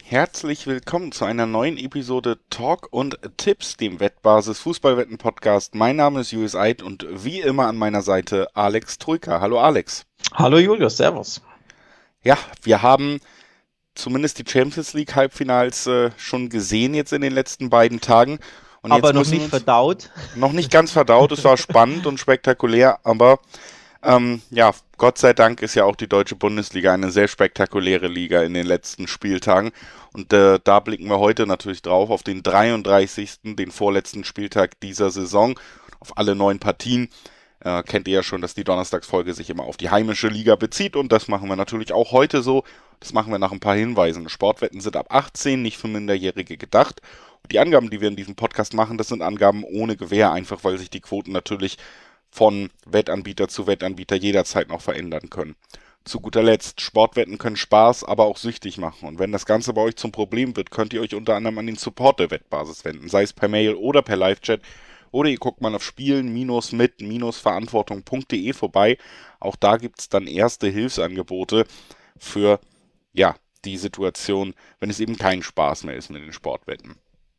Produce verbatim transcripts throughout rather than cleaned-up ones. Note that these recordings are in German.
Herzlich willkommen zu einer neuen Episode Talk und Tipps, dem Wettbasis Fußballwetten Podcast. Mein Name ist Julius Eid und wie immer an meiner Seite Alex Troika. Hallo Alex. Hallo Julius, Servus. Ja, wir haben zumindest die Champions League Halbfinals äh, schon gesehen jetzt in den letzten beiden Tagen. Und Aber jetzt noch müssen wir nicht uns verdaut. noch nicht ganz verdaut. Es war spannend und spektakulär, aber Ähm, ja, Gott sei Dank ist ja auch die Deutsche Bundesliga eine sehr spektakuläre Liga in den letzten Spieltagen. Und äh, da blicken wir heute natürlich drauf auf den dreiunddreißigsten, den vorletzten Spieltag dieser Saison, auf alle neun Partien. Äh, kennt ihr ja schon, dass die Donnerstagsfolge sich immer auf die heimische Liga bezieht und das machen wir natürlich auch heute so. Das machen wir nach ein paar Hinweisen. Sportwetten sind ab achtzehn, nicht für Minderjährige gedacht. Und die Angaben, die wir in diesem Podcast machen, das sind Angaben ohne Gewähr, einfach weil sich die Quoten natürlich von Wettanbieter zu Wettanbieter jederzeit noch verändern können. Zu guter Letzt, Sportwetten können Spaß, aber auch süchtig machen. Und wenn das Ganze bei euch zum Problem wird, könnt ihr euch unter anderem an den Support der Wettbasis wenden, sei es per Mail oder per Live-Chat. Oder ihr guckt mal auf spielen-mit-verantwortung punkt de vorbei. Auch da gibt es dann erste Hilfsangebote für ja, die Situation, wenn es eben kein Spaß mehr ist mit den Sportwetten.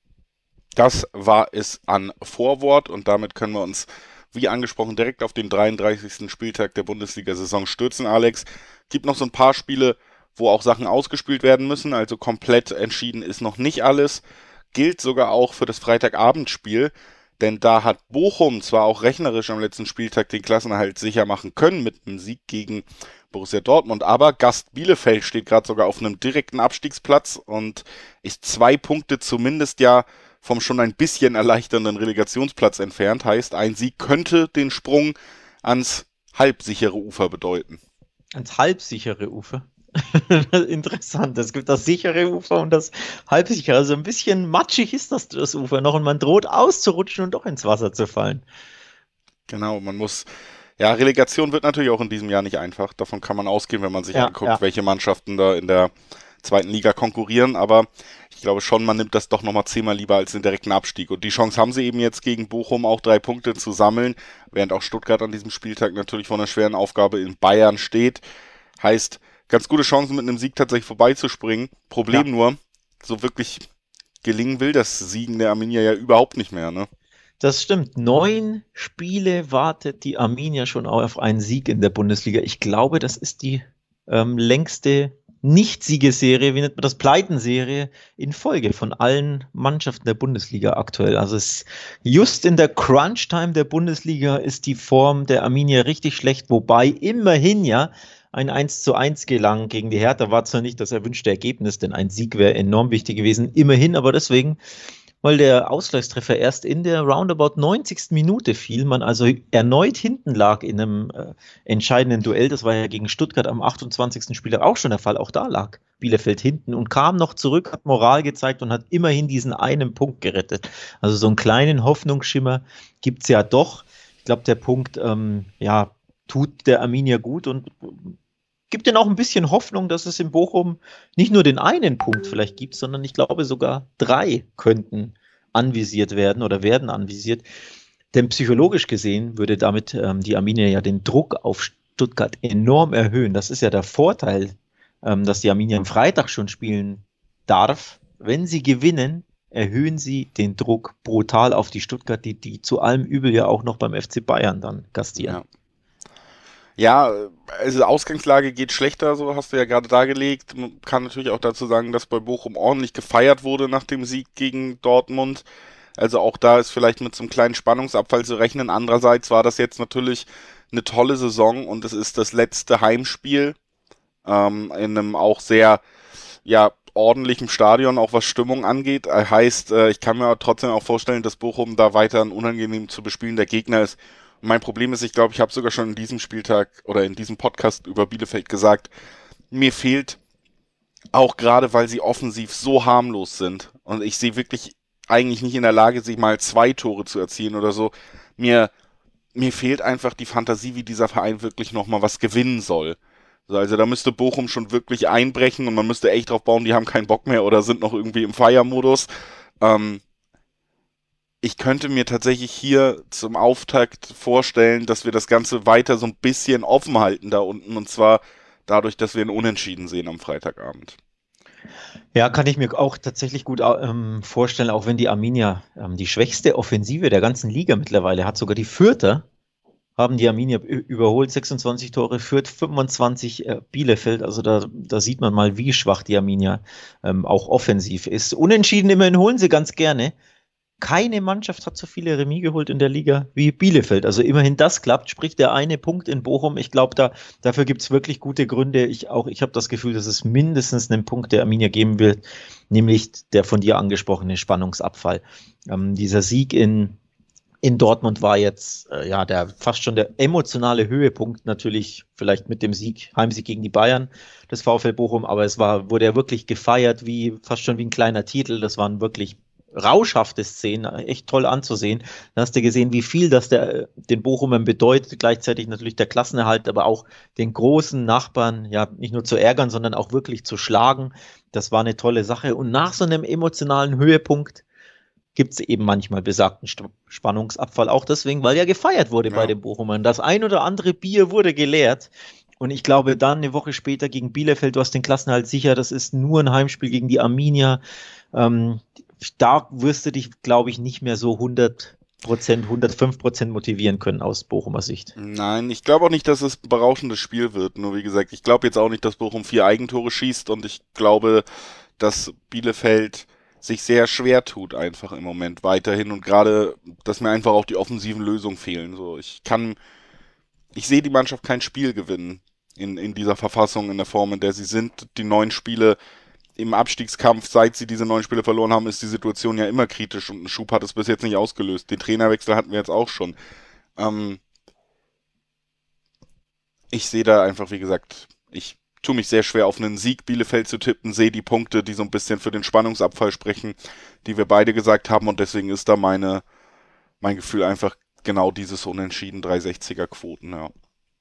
Das war es an Vorwort und damit können wir uns wie angesprochen, direkt auf den dreiunddreißigsten Spieltag der Bundesliga-Saison stürzen, Alex. Gibt noch so ein paar Spiele, wo auch Sachen ausgespielt werden müssen, also komplett entschieden ist noch nicht alles. Gilt sogar auch für das Freitagabendspiel, denn da hat Bochum zwar auch rechnerisch am letzten Spieltag den Klassenerhalt sicher machen können mit einem Sieg gegen Borussia Dortmund, aber Gast Bielefeld steht gerade sogar auf einem direkten Abstiegsplatz und ist zwei Punkte zumindest ja vom schon ein bisschen erleichternden Relegationsplatz entfernt. Heißt, ein Sieg könnte den Sprung ans halbsichere Ufer bedeuten. Ans halbsichere Ufer? Interessant. Es gibt das sichere Ufer und das halbsichere. Also ein bisschen matschig ist das, das Ufer noch und man droht auszurutschen und doch ins Wasser zu fallen. Genau, man muss... Ja, Relegation wird natürlich auch in diesem Jahr nicht einfach. Davon kann man ausgehen, wenn man sich ja, anguckt, ja. welche Mannschaften da in der zweiten Liga konkurrieren, aber ich glaube schon, man nimmt das doch nochmal zehnmal lieber als den direkten Abstieg. Und die Chance haben sie eben jetzt gegen Bochum auch drei Punkte zu sammeln, während auch Stuttgart an diesem Spieltag natürlich vor einer schweren Aufgabe in Bayern steht. Heißt, ganz gute Chancen mit einem Sieg tatsächlich vorbeizuspringen. Problem ja. nur, so wirklich gelingen will das Siegen der Arminia ja überhaupt nicht mehr, ne? Das stimmt. Neun Spiele wartet die Arminia schon auf einen Sieg in der Bundesliga. Ich glaube, das ist die ähm, längste Nicht-Siegeserie, wie nennt man das, Pleitenserie in Folge von allen Mannschaften der Bundesliga aktuell. Also es just in der Crunch-Time der Bundesliga ist die Form der Arminia richtig schlecht, wobei immerhin ja ein eins zu eins gelang gegen die Hertha. War zwar nicht das erwünschte Ergebnis, denn ein Sieg wäre enorm wichtig gewesen, immerhin, aber deswegen, weil der Ausgleichstreffer erst in der roundabout neunzigsten Minute fiel, man also erneut hinten lag in einem äh, entscheidenden Duell. Das war ja gegen Stuttgart am achtundzwanzigsten Spieltag auch schon der Fall. Auch da lag Bielefeld hinten und kam noch zurück, hat Moral gezeigt und hat immerhin diesen einen Punkt gerettet. Also so einen kleinen Hoffnungsschimmer gibt es ja doch. Ich glaube, der Punkt ähm, ja, tut der Arminia gut und gibt denn auch ein bisschen Hoffnung, dass es in Bochum nicht nur den einen Punkt vielleicht gibt, sondern ich glaube sogar drei könnten anvisiert werden oder werden anvisiert. Denn psychologisch gesehen würde damit ähm, die Arminia ja den Druck auf Stuttgart enorm erhöhen. Das ist ja der Vorteil, ähm, dass die Arminia am Freitag schon spielen darf. Wenn sie gewinnen, erhöhen sie den Druck brutal auf die Stuttgart, die, die zu allem Übel ja auch noch beim F C Bayern dann gastieren. Ja. Ja, also Ausgangslage geht schlechter, so hast du ja gerade dargelegt. Man kann natürlich auch dazu sagen, dass bei Bochum ordentlich gefeiert wurde nach dem Sieg gegen Dortmund. Also auch da ist vielleicht mit so einem kleinen Spannungsabfall zu rechnen. Andererseits war das jetzt natürlich eine tolle Saison und es ist das letzte Heimspiel ähm, in einem auch sehr ja ordentlichen Stadion, auch was Stimmung angeht. Heißt, äh, ich kann mir trotzdem auch vorstellen, dass Bochum da weiter ein unangenehm zu bespielender Gegner ist. Mein Problem ist, ich glaube, ich habe sogar schon in diesem Spieltag oder in diesem Podcast über Bielefeld gesagt, mir fehlt auch gerade, weil sie offensiv so harmlos sind und ich sehe wirklich eigentlich nicht in der Lage, sich mal zwei Tore zu erzielen oder so, mir, mir fehlt einfach die Fantasie, wie dieser Verein wirklich nochmal was gewinnen soll. Also da müsste Bochum schon wirklich einbrechen und man müsste echt drauf bauen, die haben keinen Bock mehr oder sind noch irgendwie im Feiermodus. Ähm, Ich könnte mir tatsächlich hier zum Auftakt vorstellen, dass wir das Ganze weiter so ein bisschen offen halten da unten und zwar dadurch, dass wir ein Unentschieden sehen am Freitagabend. Ja, kann ich mir auch tatsächlich gut ähm, vorstellen, auch wenn die Arminia ähm, die schwächste Offensive der ganzen Liga mittlerweile hat. Sogar die Fürther haben die Arminia überholt, sechsundzwanzig Tore, Fürth fünfundzwanzig, äh, Bielefeld. Also da, da sieht man mal, wie schwach die Arminia ähm, auch offensiv ist. Unentschieden immerhin holen sie ganz gerne. Keine Mannschaft hat so viele Remis geholt in der Liga wie Bielefeld. Also immerhin das klappt, sprich der eine Punkt in Bochum. Ich glaube, da, dafür gibt es wirklich gute Gründe. Ich auch, ich habe das Gefühl, dass es mindestens einen Punkt der Arminia geben wird, nämlich der von dir angesprochene Spannungsabfall. Ähm, dieser Sieg in, in Dortmund war jetzt äh, ja der fast schon der emotionale Höhepunkt, natürlich vielleicht mit dem Sieg, Heimsieg gegen die Bayern des VfL Bochum, aber es war, wurde ja wirklich gefeiert, wie fast schon wie ein kleiner Titel. Das waren wirklich rauschhafte Szenen, echt toll anzusehen. Da hast du gesehen, wie viel das der, den Bochumern bedeutet, gleichzeitig natürlich der Klassenerhalt, aber auch den großen Nachbarn, ja, nicht nur zu ärgern, sondern auch wirklich zu schlagen. Das war eine tolle Sache. Und nach so einem emotionalen Höhepunkt gibt es eben manchmal besagten St- Spannungsabfall, auch deswegen, weil ja gefeiert wurde bei Ja. den Bochumern. Das ein oder andere Bier wurde geleert. Und ich glaube, dann eine Woche später gegen Bielefeld, du hast den Klassenerhalt sicher, das ist nur ein Heimspiel gegen die Arminia. Ähm, da wirst du dich, glaube ich, nicht mehr so hundert Prozent, hundertfünf Prozent motivieren können aus Bochumer Sicht. Nein, ich glaube auch nicht, dass es ein berauschendes Spiel wird. Nur wie gesagt, ich glaube jetzt auch nicht, dass Bochum vier Eigentore schießt und ich glaube, dass Bielefeld sich sehr schwer tut einfach im Moment weiterhin und gerade, dass mir einfach auch die offensiven Lösungen fehlen. So, ich kann, ich sehe die Mannschaft kein Spiel gewinnen in, in dieser Verfassung, in der Form, in der sie sind. Die neun Spiele im Abstiegskampf, seit sie diese neun Spiele verloren haben, ist die Situation ja immer kritisch und ein Schub hat es bis jetzt nicht ausgelöst. Den Trainerwechsel hatten wir jetzt auch schon. Ähm, ich sehe da einfach, wie gesagt, ich tue mich sehr schwer auf einen Sieg Bielefeld zu tippen, sehe die Punkte, die so ein bisschen für den Spannungsabfall sprechen, die wir beide gesagt haben und deswegen ist da meine, mein Gefühl einfach genau dieses Unentschieden drei sechziger Quoten, ja.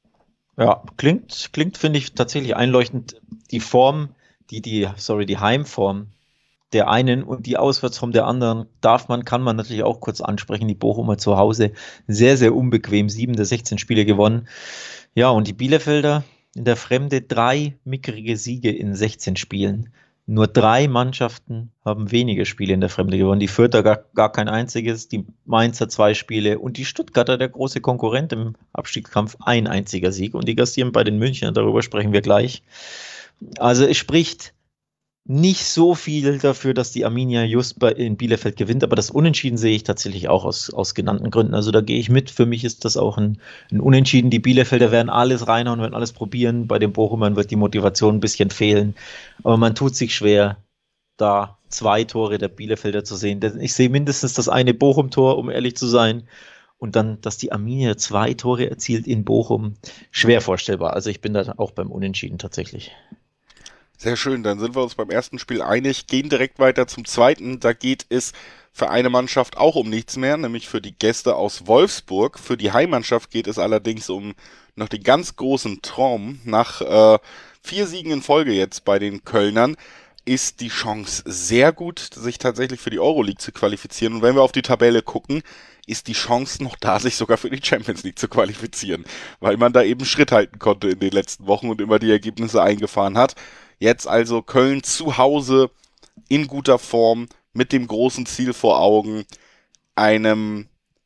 Ja, klingt, klingt, finde ich, tatsächlich einleuchtend. Die Form, die, die, sorry, die Heimform der einen und die Auswärtsform der anderen darf man, kann man natürlich auch kurz ansprechen. Die Bochumer zu Hause sehr, sehr unbequem. Sieben der sechzehn Spiele gewonnen. Ja, und die Bielefelder in der Fremde drei mickrige Siege in sechzehn Spielen. Nur drei Mannschaften haben wenige Spiele in der Fremde gewonnen. Die Fürther gar, gar kein einziges, die Mainzer zwei Spiele und die Stuttgarter, der große Konkurrent im Abstiegskampf, ein einziger Sieg. Und die gastieren bei den Münchnern, darüber sprechen wir gleich. Also es spricht nicht so viel dafür, dass die Arminia just bei, in Bielefeld gewinnt, aber das Unentschieden sehe ich tatsächlich auch aus, aus genannten Gründen. Also da gehe ich mit. Für mich ist das auch ein, ein Unentschieden. Die Bielefelder werden alles reinhauen, werden alles probieren. Bei den Bochumern wird die Motivation ein bisschen fehlen. Aber man tut sich schwer, da zwei Tore der Bielefelder zu sehen. Denn ich sehe mindestens das eine Bochum-Tor, um ehrlich zu sein. Und dann, dass die Arminia zwei Tore erzielt in Bochum, schwer vorstellbar. Also ich bin da auch beim Unentschieden tatsächlich. Sehr schön, dann sind wir uns beim ersten Spiel einig, gehen direkt weiter zum zweiten. Da geht es für eine Mannschaft auch um nichts mehr, nämlich für die Gäste aus Wolfsburg. Für die Heimmannschaft geht es allerdings um noch den ganz großen Traum. Nach äh, vier Siegen in Folge jetzt bei den Kölnern ist die Chance sehr gut, sich tatsächlich für die Euroleague zu qualifizieren. Und wenn wir auf die Tabelle gucken, ist die Chance noch da, sich sogar für die Champions League zu qualifizieren, weil man da eben Schritt halten konnte in den letzten Wochen und immer die Ergebnisse eingefahren hat. Jetzt also Köln zu Hause in guter Form mit dem großen Ziel vor Augen, einem,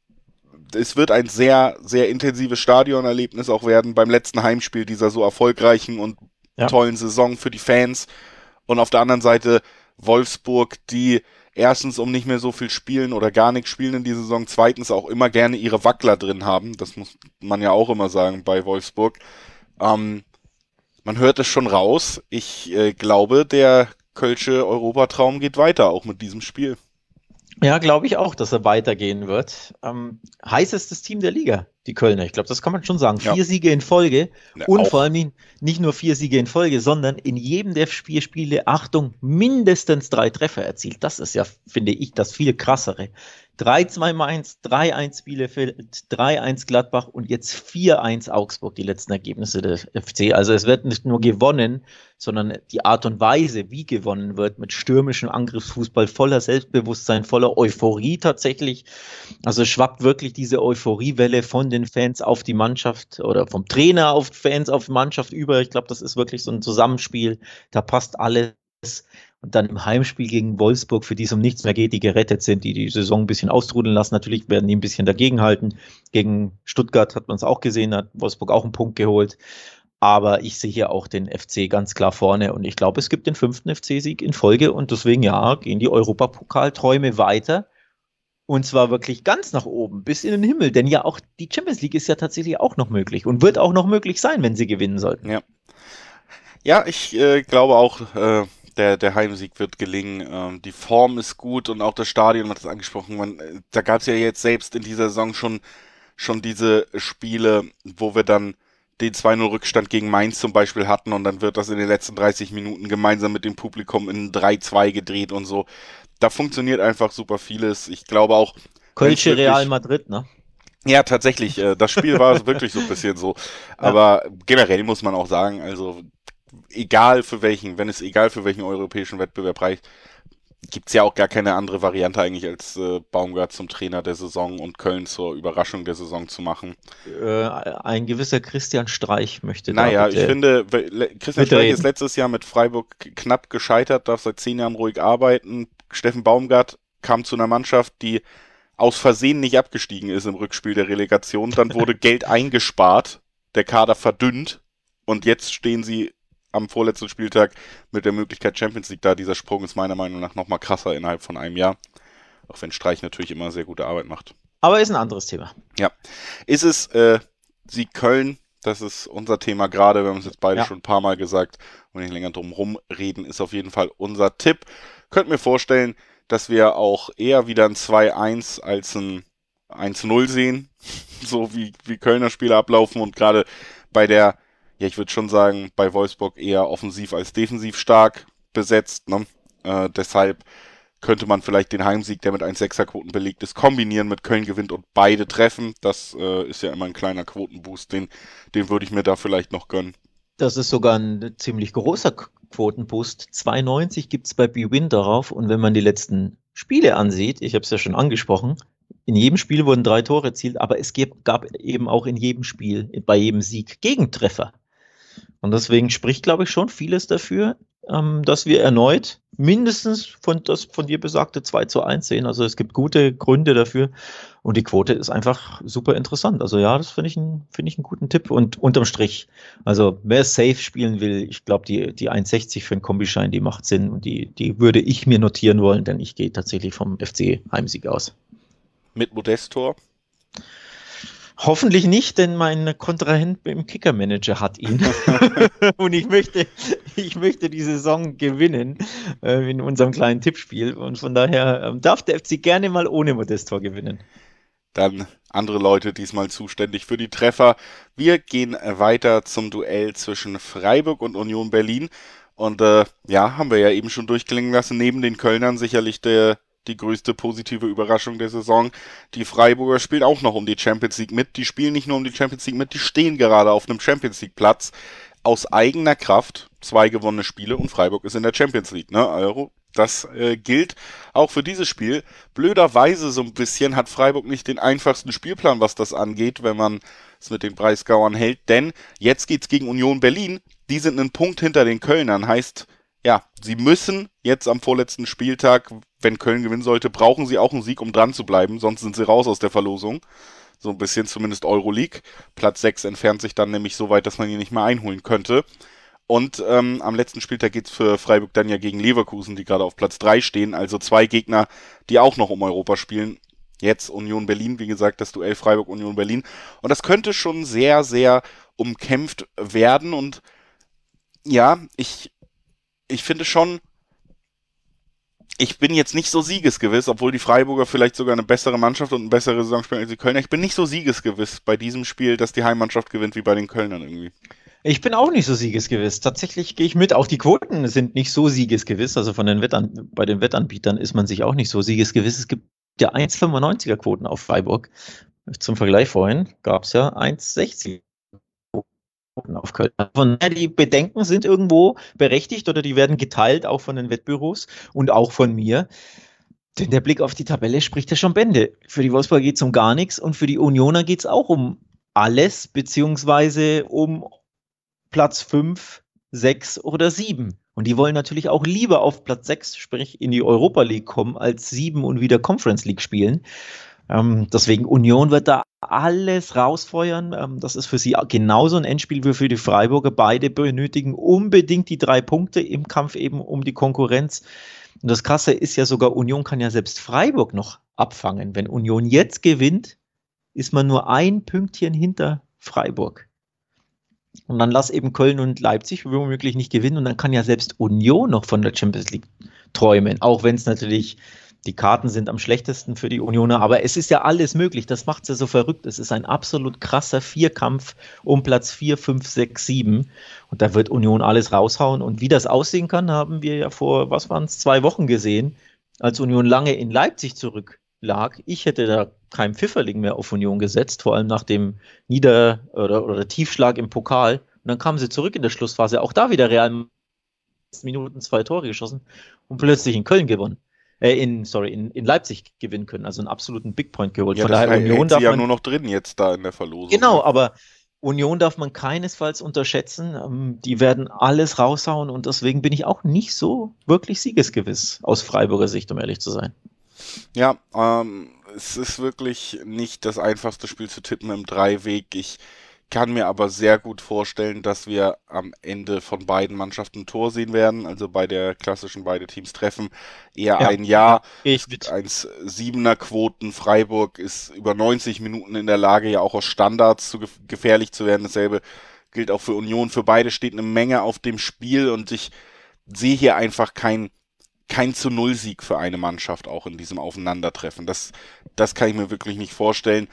es wird ein sehr, sehr intensives Stadionerlebnis auch werden beim letzten Heimspiel dieser so erfolgreichen und Ja. tollen Saison für die Fans. Und auf der anderen Seite Wolfsburg, die erstens um nicht mehr so viel spielen oder gar nichts spielen in dieser Saison, zweitens auch immer gerne ihre Wackler drin haben. Das muss man ja auch immer sagen bei Wolfsburg. Ähm, man hört es schon raus. Ich äh, glaube, der Kölsche Europatraum geht weiter, auch mit diesem Spiel. Ja, glaube ich auch, dass er weitergehen wird. Ähm, heißestes Team der Liga, die Kölner. Ich glaube, das kann man schon sagen. Ja. Vier Siege in Folge Ja, und auch. vor allem nicht, nicht nur vier Siege in Folge, sondern in jedem der vier Spiele, Achtung, mindestens drei Treffer erzielt. Das ist ja, finde ich, das viel krassere. drei zwei Mainz, drei eins Bielefeld, drei eins Gladbach und jetzt vier eins Augsburg, die letzten Ergebnisse des F C. Also es wird nicht nur gewonnen, sondern die Art und Weise, wie gewonnen wird, mit stürmischem Angriffsfußball, voller Selbstbewusstsein, voller Euphorie tatsächlich. Also schwappt wirklich diese Euphoriewelle von den Fans auf die Mannschaft oder vom Trainer auf Fans auf Mannschaft über. Ich glaube, das ist wirklich so ein Zusammenspiel. Da passt alles und dann im Heimspiel gegen Wolfsburg, für die es um nichts mehr geht, die gerettet sind, die die Saison ein bisschen austrudeln lassen. Natürlich werden die ein bisschen dagegenhalten. Gegen Stuttgart hat man es auch gesehen, hat Wolfsburg auch einen Punkt geholt. Aber ich sehe hier auch den F C ganz klar vorne und ich glaube, es gibt den fünften F C-Sieg in Folge und deswegen, ja, gehen die Europapokalträume weiter und zwar wirklich ganz nach oben, bis in den Himmel, denn ja auch die Champions League ist ja tatsächlich auch noch möglich und wird auch noch möglich sein, wenn sie gewinnen sollten. Ja, ja ich äh, glaube auch, äh, der, der Heimsieg wird gelingen. Ähm, die Form ist gut und auch das Stadion, man hat es angesprochen, man, äh, da gab es ja jetzt selbst in dieser Saison schon, schon diese Spiele, wo wir dann den zwei null Rückstand gegen Mainz zum Beispiel hatten und dann wird das in den letzten dreißig Minuten gemeinsam mit dem Publikum in drei zwei gedreht und so. Da funktioniert einfach super vieles. Ich glaube auch... Kölsche wirklich, Real Madrid, ne? Ja, tatsächlich. Äh, das Spiel war wirklich so ein bisschen so. Aber ja. Generell muss man auch sagen, also egal für welchen, wenn es egal für welchen europäischen Wettbewerb reicht, gibt's ja auch gar keine andere Variante eigentlich, als äh, Baumgart zum Trainer der Saison und Köln zur Überraschung der Saison zu machen. Äh, ein gewisser Christian Streich möchte naja, da bitte ich finde, Christian Streich ist letztes Jahr mit Freiburg knapp gescheitert, darf seit zehn Jahren ruhig arbeiten. Steffen Baumgart kam zu einer Mannschaft, die aus Versehen nicht abgestiegen ist im Rückspiel der Relegation. Dann wurde Geld eingespart, der Kader verdünnt und jetzt stehen sie am vorletzten Spieltag mit der Möglichkeit Champions League da. Dieser Sprung ist meiner Meinung nach nochmal krasser innerhalb von einem Jahr. Auch wenn Streich natürlich immer sehr gute Arbeit macht. Aber ist ein anderes Thema. Ja. Ist es äh, Sieg Köln, das ist unser Thema gerade. Wir haben es jetzt beide ja. schon ein paar Mal gesagt und nicht länger drum rumreden, ist auf jeden Fall unser Tipp. Könnt mir vorstellen, dass wir auch eher wieder ein zwei eins als ein eins null sehen. So wie, wie Kölner Spiele ablaufen und gerade bei der ja, ich würde schon sagen, bei Wolfsburg eher offensiv als defensiv stark besetzt. Ne? Äh, deshalb könnte man vielleicht den Heimsieg, der mit eins Komma sechser Quoten belegt ist, kombinieren mit Köln gewinnt und beide treffen. Das äh, ist ja immer ein kleiner Quotenboost, den, den würde ich mir da vielleicht noch gönnen. Das ist sogar ein ziemlich großer Quotenboost. zwei neunzig gibt es bei B-Win darauf und wenn man die letzten Spiele ansieht, ich habe es ja schon angesprochen, in jedem Spiel wurden drei Tore erzielt, aber es gab eben auch in jedem Spiel, bei jedem Sieg Gegentreffer. Und deswegen spricht, glaube ich, schon vieles dafür, ähm, dass wir erneut mindestens von das von dir besagte zwei zu eins sehen. Also es gibt gute Gründe dafür und die Quote ist einfach super interessant. Also ja, das finde ich, ein, find ich einen guten Tipp und unterm Strich, also wer safe spielen will, ich glaube, die, die eins Komma sechzig für einen Kombischein, die macht Sinn und die, die würde ich mir notieren wollen, denn ich gehe tatsächlich vom F C-Heimsieg aus. Mit Modest-Tor? Hoffentlich nicht, denn mein Kontrahent im Kicker-Manager hat ihn. Und ich möchte, ich möchte die Saison gewinnen äh, in unserem kleinen Tippspiel. Und von daher ähm, darf der F C gerne mal ohne Modest-Tor gewinnen. Dann andere Leute diesmal zuständig für die Treffer. Wir gehen weiter zum Duell zwischen Freiburg und Union Berlin. Und äh, ja, haben wir ja eben schon durchklingen lassen, neben den Kölnern sicherlich der die größte positive Überraschung der Saison. Die Freiburger spielen auch noch um die Champions League mit. Die spielen nicht nur um die Champions League mit, die stehen gerade auf einem Champions League Platz. Aus eigener Kraft, zwei gewonnene Spiele und Freiburg ist in der Champions League. Ne? Also das äh, gilt auch für dieses Spiel. Blöderweise so ein bisschen hat Freiburg nicht den einfachsten Spielplan, was das angeht, wenn man es mit den Breisgauern hält. Denn jetzt geht's gegen Union Berlin. Die sind einen Punkt hinter den Kölnern. Heißt, ja, sie müssen jetzt am vorletzten Spieltag, wenn Köln gewinnen sollte, brauchen sie auch einen Sieg, um dran zu bleiben, sonst sind sie raus aus der Verlosung. So ein bisschen zumindest Euroleague. Platz sechs entfernt sich dann nämlich so weit, dass man ihn nicht mehr einholen könnte. Und ähm, am letzten Spieltag geht's für Freiburg dann ja gegen Leverkusen, die gerade auf Platz drei stehen. Also zwei Gegner, die auch noch um Europa spielen. Jetzt Union Berlin, wie gesagt, das Duell Freiburg-Union Berlin. Und das könnte schon sehr, sehr umkämpft werden. Und ja, ich Ich finde schon, ich bin jetzt nicht so siegesgewiss, obwohl die Freiburger vielleicht sogar eine bessere Mannschaft und eine bessere Saison spielen als die Kölner. Ich bin nicht so siegesgewiss bei diesem Spiel, dass die Heimmannschaft gewinnt wie bei den Kölnern irgendwie. Ich bin auch nicht so siegesgewiss. Tatsächlich gehe ich mit. Auch die Quoten sind nicht so siegesgewiss. Also von den Wettan- bei den Wettanbietern ist man sich auch nicht so siegesgewiss. Es gibt ja eins Komma fünfundneunziger Quoten auf Freiburg. Zum Vergleich vorhin gab es ja eins Komma sechzig. Auf Köln. Von daher, die Bedenken sind irgendwo berechtigt oder die werden geteilt, auch von den Wettbüros und auch von mir. Denn der Blick auf die Tabelle spricht ja schon Bände. Für die Wolfsburger geht es um gar nichts und für die Unioner geht es auch um alles, beziehungsweise um Platz fünf, sechs oder sieben. Und die wollen natürlich auch lieber auf Platz sechs, sprich in die Europa League kommen, als sieben und wieder Conference League spielen. Ähm, deswegen Union wird da alles rausfeuern. Ähm, das ist für sie genauso ein Endspiel wie für die Freiburger. Beide benötigen unbedingt die drei Punkte im Kampf eben um die Konkurrenz. Und das Krasse ist ja sogar, Union kann ja selbst Freiburg noch abfangen. Wenn Union jetzt gewinnt, ist man nur ein Pünktchen hinter Freiburg. Und dann lass eben Köln und Leipzig womöglich nicht gewinnen und dann kann ja selbst Union noch von der Champions League träumen, auch wenn es natürlich, die Karten sind am schlechtesten für die Unioner, aber es ist ja alles möglich, das macht es ja so verrückt, es ist ein absolut krasser Vierkampf um Platz vier, fünf, sechs, sieben und da wird Union alles raushauen und wie das aussehen kann, haben wir ja vor, was waren es, zwei Wochen gesehen, als Union lange in Leipzig zurück lag. Ich hätte da kein Pfifferling mehr auf Union gesetzt, vor allem nach dem Nieder- oder, oder Tiefschlag im Pokal. Und dann kamen sie zurück in der Schlussphase, auch da wieder Real Minuten zwei Tore geschossen und plötzlich in Köln gewonnen. Äh, in, sorry, in, in Leipzig gewinnen können, also einen absoluten Big Point geholt. Ja, Von das daher Union sie darf ja man, nur noch drin jetzt da in der Verlosung. genau, ne? aber Union darf man keinesfalls unterschätzen. Ähm, die werden alles raushauen und deswegen bin ich auch nicht so wirklich siegesgewiss aus Freiburger Sicht, um ehrlich zu sein. Ja, ähm, es ist wirklich nicht das einfachste Spiel zu tippen im Dreiweg. Ich kann mir aber sehr gut vorstellen, dass wir am Ende von beiden Mannschaften ein Tor sehen werden. Also bei der klassischen beide Teams treffen eher Ja, ein Ja. gehe Es ich gibt mit. eins Komma siebener Quoten. Freiburg ist über neunzig Minuten in der Lage, ja auch aus Standards zu gef- gefährlich zu werden. Dasselbe gilt auch für Union. Für beide steht eine Menge auf dem Spiel und ich sehe hier einfach kein kein zu Null Sieg für eine Mannschaft auch in diesem Aufeinandertreffen. Das, das kann ich mir wirklich nicht vorstellen.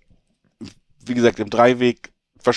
Wie gesagt, im Dreiweg,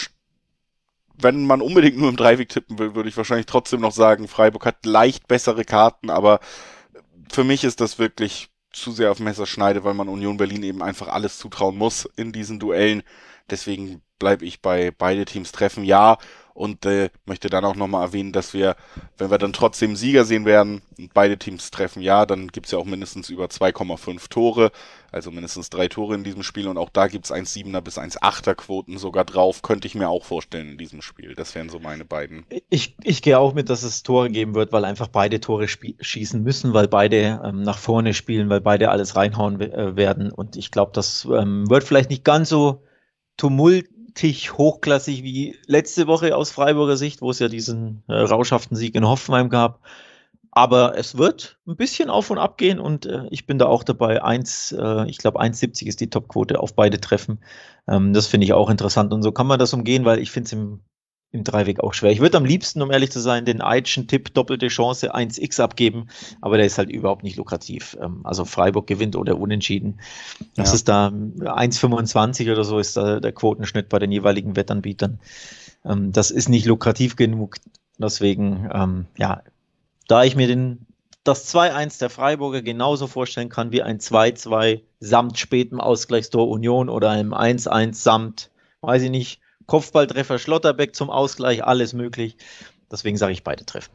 wenn man unbedingt nur im Dreiweg tippen will, würde ich wahrscheinlich trotzdem noch sagen, Freiburg hat leicht bessere Karten, aber für mich ist das wirklich zu sehr auf Messerschneide, weil man Union Berlin eben einfach alles zutrauen muss in diesen Duellen. Deswegen bleibe ich bei beide Teams treffen, ja. Und äh, möchte dann auch nochmal erwähnen, dass wir, wenn wir dann trotzdem Sieger sehen werden und beide Teams treffen, ja, dann gibt's ja auch mindestens über zwei Komma fünf Tore, also mindestens drei Tore in diesem Spiel. Und auch da gibt's eins Komma siebener bis eins Komma achter Quoten sogar drauf, könnte ich mir auch vorstellen in diesem Spiel. Das wären so meine beiden. Ich, ich gehe auch mit, dass es Tore geben wird, weil einfach beide Tore spie- schießen müssen, weil beide ähm, nach vorne spielen, weil beide alles reinhauen we- äh, werden. Und ich glaube, das ähm, wird vielleicht nicht ganz so tumultig hochklassig wie letzte Woche aus Freiburger Sicht, wo es ja diesen äh, rauschhaften Sieg in Hoffenheim gab. Aber es wird ein bisschen auf und ab gehen und äh, ich bin da auch dabei. Eins, äh, ich glaube, eins Komma siebzig ist die Topquote auf beide Treffen. Ähm, das finde ich auch interessant. Und so kann man das umgehen, weil ich finde es im, im Dreiweg auch schwer. Ich würde am liebsten, um ehrlich zu sein, den Eitschen-Tipp doppelte Chance eins X abgeben, aber der ist halt überhaupt nicht lukrativ. Ähm, also Freiburg gewinnt oder unentschieden. Das Ja. ist da eins Komma fünfundzwanzig oder so ist da der Quotenschnitt bei den jeweiligen Wettanbietern. Ähm, das ist nicht lukrativ genug. Deswegen, ähm, ja, da ich mir den, das zwei eins der Freiburger genauso vorstellen kann wie ein zwei zwei samt spätem Ausgleichstor Union oder einem eins eins samt, weiß ich nicht, Kopfballtreffer Schlotterbeck zum Ausgleich, alles möglich. Deswegen sage ich beide treffen.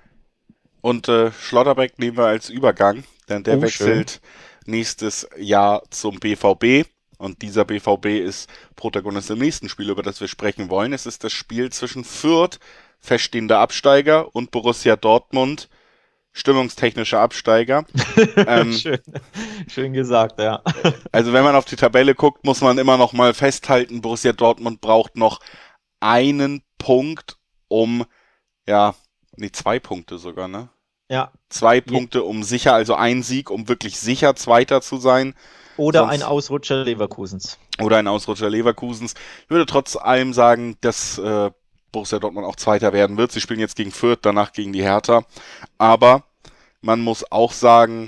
Und äh, Schlotterbeck nehmen wir als Übergang, denn der Oh, wechselt nächstes Jahr zum B V B. Und dieser B V B ist Protagonist im nächsten Spiel, über das wir sprechen wollen. Es ist das Spiel zwischen Fürth, feststehender Absteiger, und Borussia Dortmund, stimmungstechnischer Absteiger. ähm, schön, schön gesagt, ja. Also wenn man auf die Tabelle guckt, muss man immer noch mal festhalten, Borussia Dortmund braucht noch einen Punkt, um, ja, nee, zwei Punkte sogar, ne? Ja. Zwei Punkte, um sicher, also ein Sieg, um wirklich sicher Zweiter zu sein. Oder Sonst, ein Ausrutscher Leverkusens. Oder ein Ausrutscher Leverkusens. Ich würde trotz allem sagen, dass äh, Borussia Dortmund auch Zweiter werden wird. Sie spielen jetzt gegen Fürth, danach gegen die Hertha. Aber man muss auch sagen,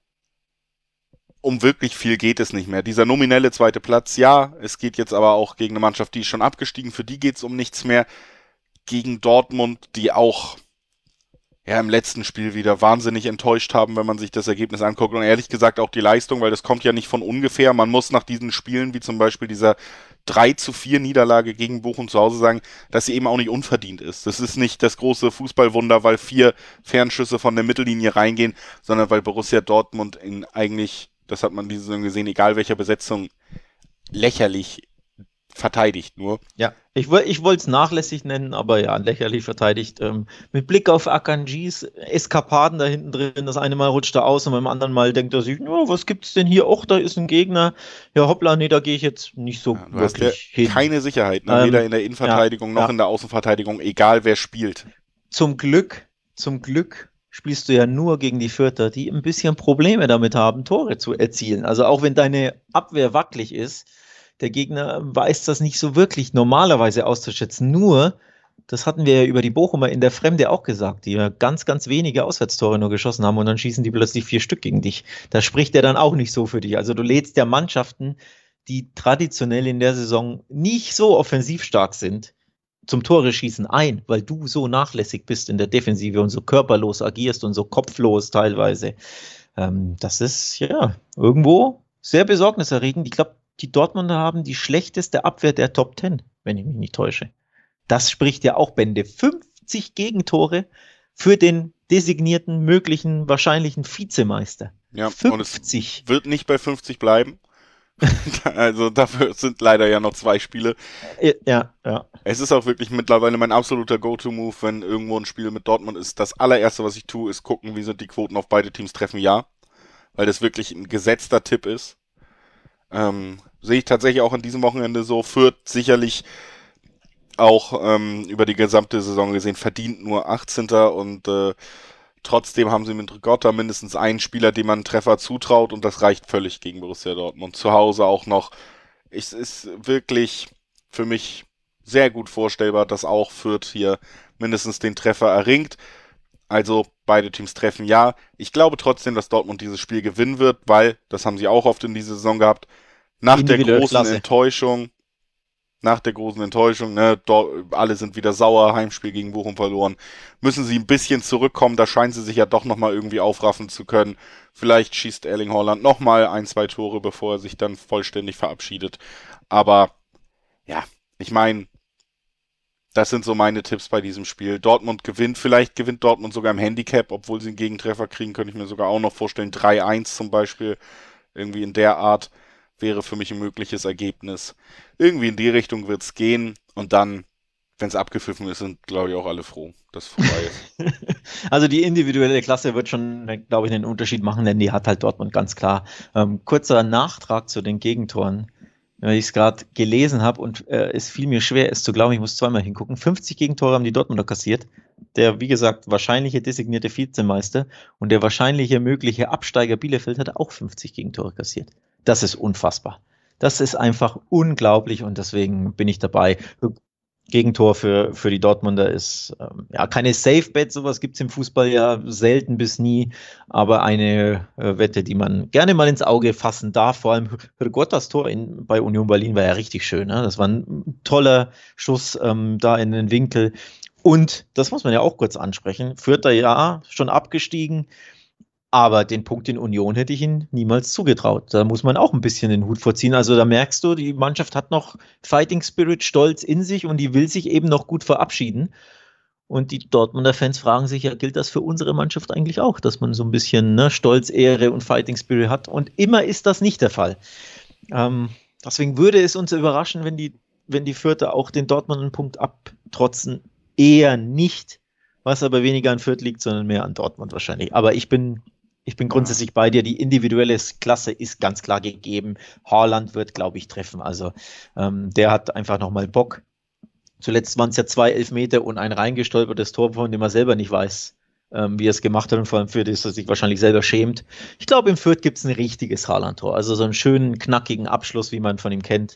um wirklich viel geht es nicht mehr. Dieser nominelle zweite Platz, ja, es geht jetzt aber auch gegen eine Mannschaft, die ist schon abgestiegen, für die geht es um nichts mehr. Gegen Dortmund, die auch ja im letzten Spiel wieder wahnsinnig enttäuscht haben, wenn man sich das Ergebnis anguckt. Und ehrlich gesagt auch die Leistung, weil das kommt ja nicht von ungefähr. Man muss nach diesen Spielen, wie zum Beispiel dieser drei zu vier Niederlage gegen Bochum zu Hause, sagen, dass sie eben auch nicht unverdient ist. Das ist nicht das große Fußballwunder, weil vier Fernschüsse von der Mittellinie reingehen, sondern weil Borussia Dortmund in eigentlich, das hat man diese Saison gesehen, egal welcher Besetzung, lächerlich verteidigt nur. Ja, ich, woll- ich wollte es nachlässig nennen, aber ja, lächerlich verteidigt. Ähm, mit Blick auf Akanjis Eskapaden da hinten drin, das eine Mal rutscht er aus und beim anderen Mal denkt er sich, oh, was gibt's denn hier? Och, da ist ein Gegner. Ja, hoppla, nee, da gehe ich jetzt nicht so Ja, du hast ja wirklich hin. keine Sicherheit, ne? Weder Ähm, in der ja, Innenverteidigung noch ja. in der Außenverteidigung, egal wer spielt. Zum Glück, zum Glück spielst du ja nur gegen die Fürther, die ein bisschen Probleme damit haben, Tore zu erzielen. Also auch wenn deine Abwehr wackelig ist, der Gegner weiß das nicht so wirklich normalerweise auszuschätzen. Nur, das hatten wir ja über die Bochumer in der Fremde auch gesagt, die ja ganz, ganz wenige Auswärtstore nur geschossen haben und dann schießen die plötzlich vier Stück gegen dich. Das spricht ja dann auch nicht so für dich. Also du lädst ja Mannschaften, die traditionell in der Saison nicht so offensiv stark sind, zum Tore schießen ein, weil du so nachlässig bist in der Defensive und so körperlos agierst und so kopflos teilweise. Ähm, das ist ja irgendwo sehr besorgniserregend. Ich glaube, die Dortmunder haben die schlechteste Abwehr der Top Ten, wenn ich mich nicht täusche. Das spricht ja auch Bände. fünfzig Gegentore für den designierten, möglichen, wahrscheinlichen Vizemeister. Ja, und es fünfzig. wird nicht bei fünfzig bleiben. Also dafür sind leider ja noch zwei Spiele. Äh, Ja, ja. Es ist auch wirklich mittlerweile mein absoluter Go-To-Move, wenn irgendwo ein Spiel mit Dortmund ist. Das allererste, was ich tue, ist gucken, wie sind die Quoten auf beide Teams treffen, ja. Weil das wirklich ein gesetzter Tipp ist. Ähm, sehe ich tatsächlich auch an diesem Wochenende so. Fürth sicherlich auch ähm, über die gesamte Saison gesehen verdient nur achtzehnter und äh, trotzdem haben sie mit Ricotta mindestens einen Spieler, dem man einen Treffer zutraut und das reicht völlig gegen Borussia Dortmund. Zu Hause auch noch. Es ist wirklich für mich sehr gut vorstellbar, dass auch Fürth hier mindestens den Treffer erringt. Also beide Teams treffen ja. Ich glaube trotzdem, dass Dortmund dieses Spiel gewinnen wird, weil, das haben sie auch oft in dieser Saison gehabt, nach der Individuelle großen Klasse. Enttäuschung, nach der großen Enttäuschung, ne, dort, alle sind wieder sauer, Heimspiel gegen Bochum verloren, müssen sie ein bisschen zurückkommen, da scheinen sie sich ja doch nochmal irgendwie aufraffen zu können. Vielleicht schießt Erling Haaland nochmal ein, zwei Tore, bevor er sich dann vollständig verabschiedet. Aber, ja, ich meine, das sind so meine Tipps bei diesem Spiel. Dortmund gewinnt, vielleicht gewinnt Dortmund sogar im Handicap, obwohl sie einen Gegentreffer kriegen, könnte ich mir sogar auch noch vorstellen. drei eins zum Beispiel, irgendwie in der Art wäre für mich ein mögliches Ergebnis. Irgendwie in die Richtung wird es gehen und dann, wenn es abgepfiffen ist, sind, glaube ich, auch alle froh, dass es vorbei ist. Also die individuelle Klasse wird schon, glaube ich, einen Unterschied machen, denn die hat halt Dortmund ganz klar. Ähm, kurzer Nachtrag zu den Gegentoren, weil ich es gerade gelesen habe und äh, es fiel mir schwer, es zu glauben, ich muss zweimal hingucken. fünfzig Gegentore haben die Dortmunder kassiert. Der, wie gesagt, wahrscheinliche designierte Vizemeister und der wahrscheinliche mögliche Absteiger Bielefeld hat auch fünfzig Gegentore kassiert. Das ist unfassbar. Das ist einfach unglaublich und deswegen bin ich dabei. Gegentor für, für die Dortmunder ist ähm, ja keine Safe-Bet, sowas gibt es im Fußball ja selten bis nie, aber eine äh, Wette, die man gerne mal ins Auge fassen darf. Vor allem Hrgottas Tor in, bei Union Berlin war ja richtig schön. Ne? Das war ein toller Schuss ähm, da in den Winkel. Und das muss man ja auch kurz ansprechen. Vierter Jahr schon abgestiegen. Aber den Punkt in Union hätte ich ihnen niemals zugetraut. Da muss man auch ein bisschen den Hut vorziehen. Also da merkst du, die Mannschaft hat noch Fighting Spirit, Stolz in sich und die will sich eben noch gut verabschieden. Und die Dortmunder Fans fragen sich, ja, gilt das für unsere Mannschaft eigentlich auch, dass man so ein bisschen ne, Stolz, Ehre und Fighting Spirit hat? Und immer ist das nicht der Fall. Ähm, deswegen würde es uns überraschen, wenn die, wenn die Fürther auch den Dortmund einen Punkt abtrotzen. Eher nicht, was aber weniger an Fürth liegt, sondern mehr an Dortmund wahrscheinlich. Aber ich bin Ich bin grundsätzlich bei dir. Die individuelle Klasse ist ganz klar gegeben. Haaland wird, glaube ich, treffen. Also ähm, der hat einfach nochmal Bock. Zuletzt waren es ja zwei Elfmeter und ein reingestolpertes Tor, von dem er selber nicht weiß, ähm, wie er es gemacht hat und vor allem für das er sich wahrscheinlich selber schämt. Ich glaube, im Fürth gibt es ein richtiges Haaland-Tor. Also so einen schönen, knackigen Abschluss, wie man von ihm kennt.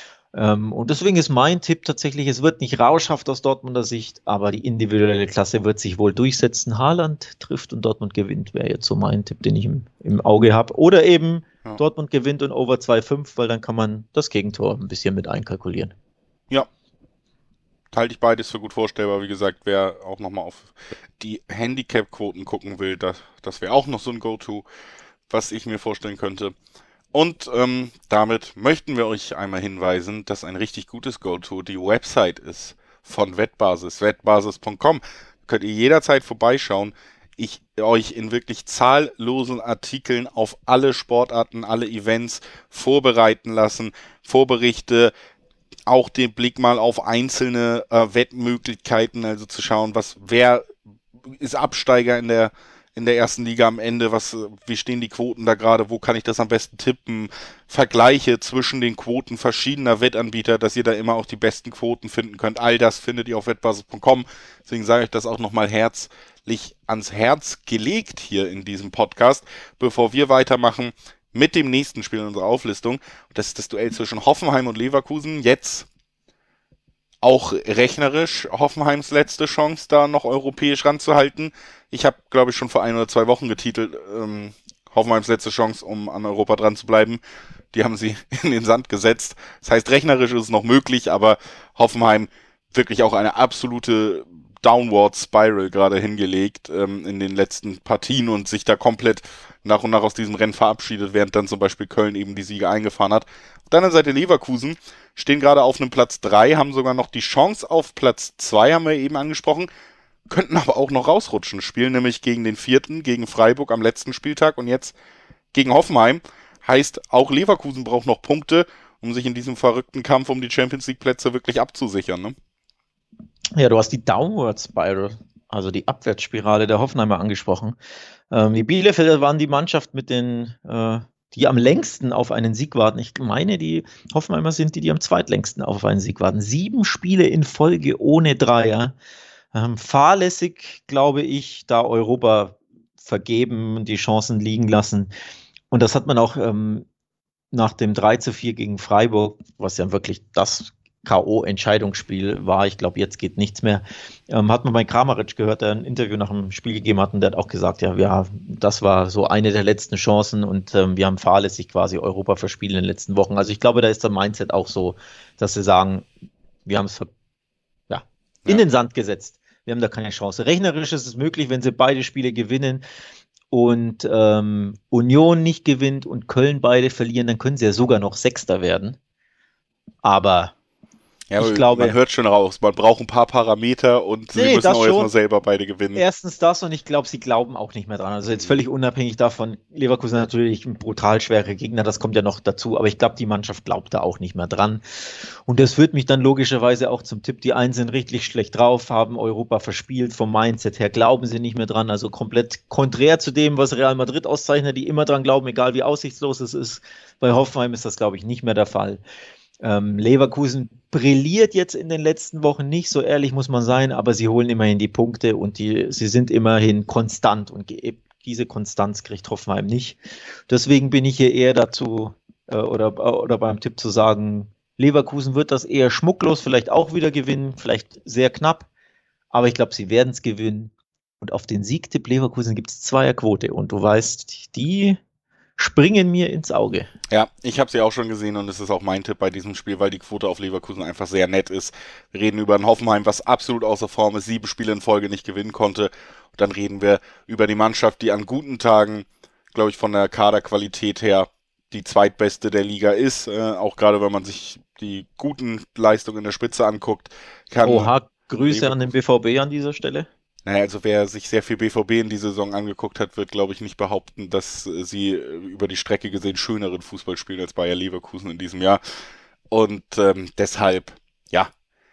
Ähm, und deswegen ist mein Tipp tatsächlich, es wird nicht rauschhaft aus Dortmunder Sicht, aber die individuelle Klasse wird sich wohl durchsetzen. Haaland trifft und Dortmund gewinnt, wäre jetzt so mein Tipp, den ich im, im Auge habe. Oder eben Ja. Dortmund gewinnt und over zwei Komma fünf, weil dann kann man das Gegentor ein bisschen mit einkalkulieren. Ja, halte ich beides für gut vorstellbar. Wie gesagt, wer auch nochmal auf die Handicap-Quoten gucken will, das, das wäre auch noch so ein Go-To, was ich mir vorstellen könnte. Und ähm, damit möchten wir euch einmal hinweisen, dass ein richtig gutes Go-To die Website ist von Wettbasis, wettbasis punkt com. Könnt ihr jederzeit vorbeischauen. Ich euch in wirklich zahllosen Artikeln auf alle Sportarten, alle Events vorbereiten lassen, Vorberichte, auch den Blick mal auf einzelne äh, Wettmöglichkeiten, also zu schauen, was, wer ist Absteiger in der in der ersten Liga am Ende, was, wie stehen die Quoten da gerade, wo kann ich das am besten tippen, Vergleiche zwischen den Quoten verschiedener Wettanbieter, dass ihr da immer auch die besten Quoten finden könnt. All das findet ihr auf wettbasis punkt com. Deswegen sage ich das auch nochmal herzlich ans Herz gelegt hier in diesem Podcast, bevor wir weitermachen mit dem nächsten Spiel in unserer Auflistung. Das ist das Duell zwischen Hoffenheim und Leverkusen. Jetzt auch rechnerisch Hoffenheims letzte Chance, da noch europäisch ranzuhalten. Ich habe, glaube ich, schon vor ein oder zwei Wochen getitelt, ähm, Hoffenheims letzte Chance, um an Europa dran zu bleiben. Die haben sie in den Sand gesetzt. Das heißt, rechnerisch ist es noch möglich, aber Hoffenheim wirklich auch eine absolute Downward Spiral gerade hingelegt ähm, in den letzten Partien und sich da komplett nach und nach aus diesem Rennen verabschiedet, während dann zum Beispiel Köln eben die Siege eingefahren hat. Auf der anderen Seite Leverkusen stehen gerade auf einem Platz drei, haben sogar noch die Chance auf Platz zwei, haben wir eben angesprochen, könnten aber auch noch rausrutschen, spielen nämlich gegen den vierten, gegen Freiburg am letzten Spieltag und jetzt gegen Hoffenheim. Heißt, auch Leverkusen braucht noch Punkte, um sich in diesem verrückten Kampf um die Champions League Plätze wirklich abzusichern, ne? Ja, du hast die Downward Spiral, also die Abwärtsspirale der Hoffenheimer angesprochen. Ähm, die Bielefelder waren die Mannschaft mit den, äh, die am längsten auf einen Sieg warten. Ich meine, die Hoffenheimer sind die, die am zweitlängsten auf einen Sieg warten. Sieben Spiele in Folge ohne Dreier. Ähm, fahrlässig, glaube ich, da Europa vergeben, die Chancen liegen lassen. Und das hat man auch ähm, nach dem drei zu vier gegen Freiburg, was ja wirklich das K O-Entscheidungsspiel war, ich glaube, jetzt geht nichts mehr, ähm, hat man bei Kramaric gehört, der ein Interview nach dem Spiel gegeben hat und der hat auch gesagt, ja, ja, das war so eine der letzten Chancen und ähm, wir haben fahrlässig quasi Europa verspielt in den letzten Wochen. Also ich glaube, da ist der Mindset auch so, dass sie sagen, wir haben es ja, in ja. den Sand gesetzt. Wir haben da keine Chance. Rechnerisch ist es möglich, wenn sie beide Spiele gewinnen und ähm, Union nicht gewinnt und Köln beide verlieren, dann können sie ja sogar noch Sechster werden. Aber ja, ich glaube, man hört schon raus, man braucht ein paar Parameter und nee, sie müssen auch erstmal selber beide gewinnen. Erstens das und ich glaube, sie glauben auch nicht mehr dran. Also jetzt völlig unabhängig davon, Leverkusen natürlich ein brutal schwerer Gegner, das kommt ja noch dazu, aber ich glaube, die Mannschaft glaubt da auch nicht mehr dran. Und das führt mich dann logischerweise auch zum Tipp, die einen sind richtig schlecht drauf, haben Europa verspielt, vom Mindset her glauben sie nicht mehr dran, also komplett konträr zu dem, was Real Madrid auszeichnet, die immer dran glauben, egal wie aussichtslos es ist. Bei Hoffenheim ist das, glaube ich, nicht mehr der Fall. Ähm, Leverkusen brilliert jetzt in den letzten Wochen nicht, so ehrlich muss man sein, aber sie holen immerhin die Punkte und die, sie sind immerhin konstant und ge- diese Konstanz kriegt Hoffenheim nicht. Deswegen bin ich hier eher dazu äh, oder, oder beim Tipp zu sagen, Leverkusen wird das eher schmucklos vielleicht auch wieder gewinnen, vielleicht sehr knapp, aber ich glaube, sie werden es gewinnen und auf den Siegtipp Leverkusen gibt es Zweierquote und du weißt, die springen mir ins Auge. Ja, ich habe sie auch schon gesehen und es ist auch mein Tipp bei diesem Spiel, weil die Quote auf Leverkusen einfach sehr nett ist. Wir reden über ein Hoffenheim, was absolut außer Form ist, sieben Spiele in Folge nicht gewinnen konnte. Und dann reden wir über die Mannschaft, die an guten Tagen, glaube ich, von der Kaderqualität her die zweitbeste der Liga ist. Äh, auch gerade, wenn man sich die guten Leistungen in der Spitze anguckt. Kann Oha, Grüße an den B V B an dieser Stelle. Naja, also wer sich sehr viel B V B in dieser Saison angeguckt hat, wird, glaube ich, nicht behaupten, dass sie über die Strecke gesehen schöneren Fußball spielen als Bayer Leverkusen in diesem Jahr. Und ähm, deshalb, ja,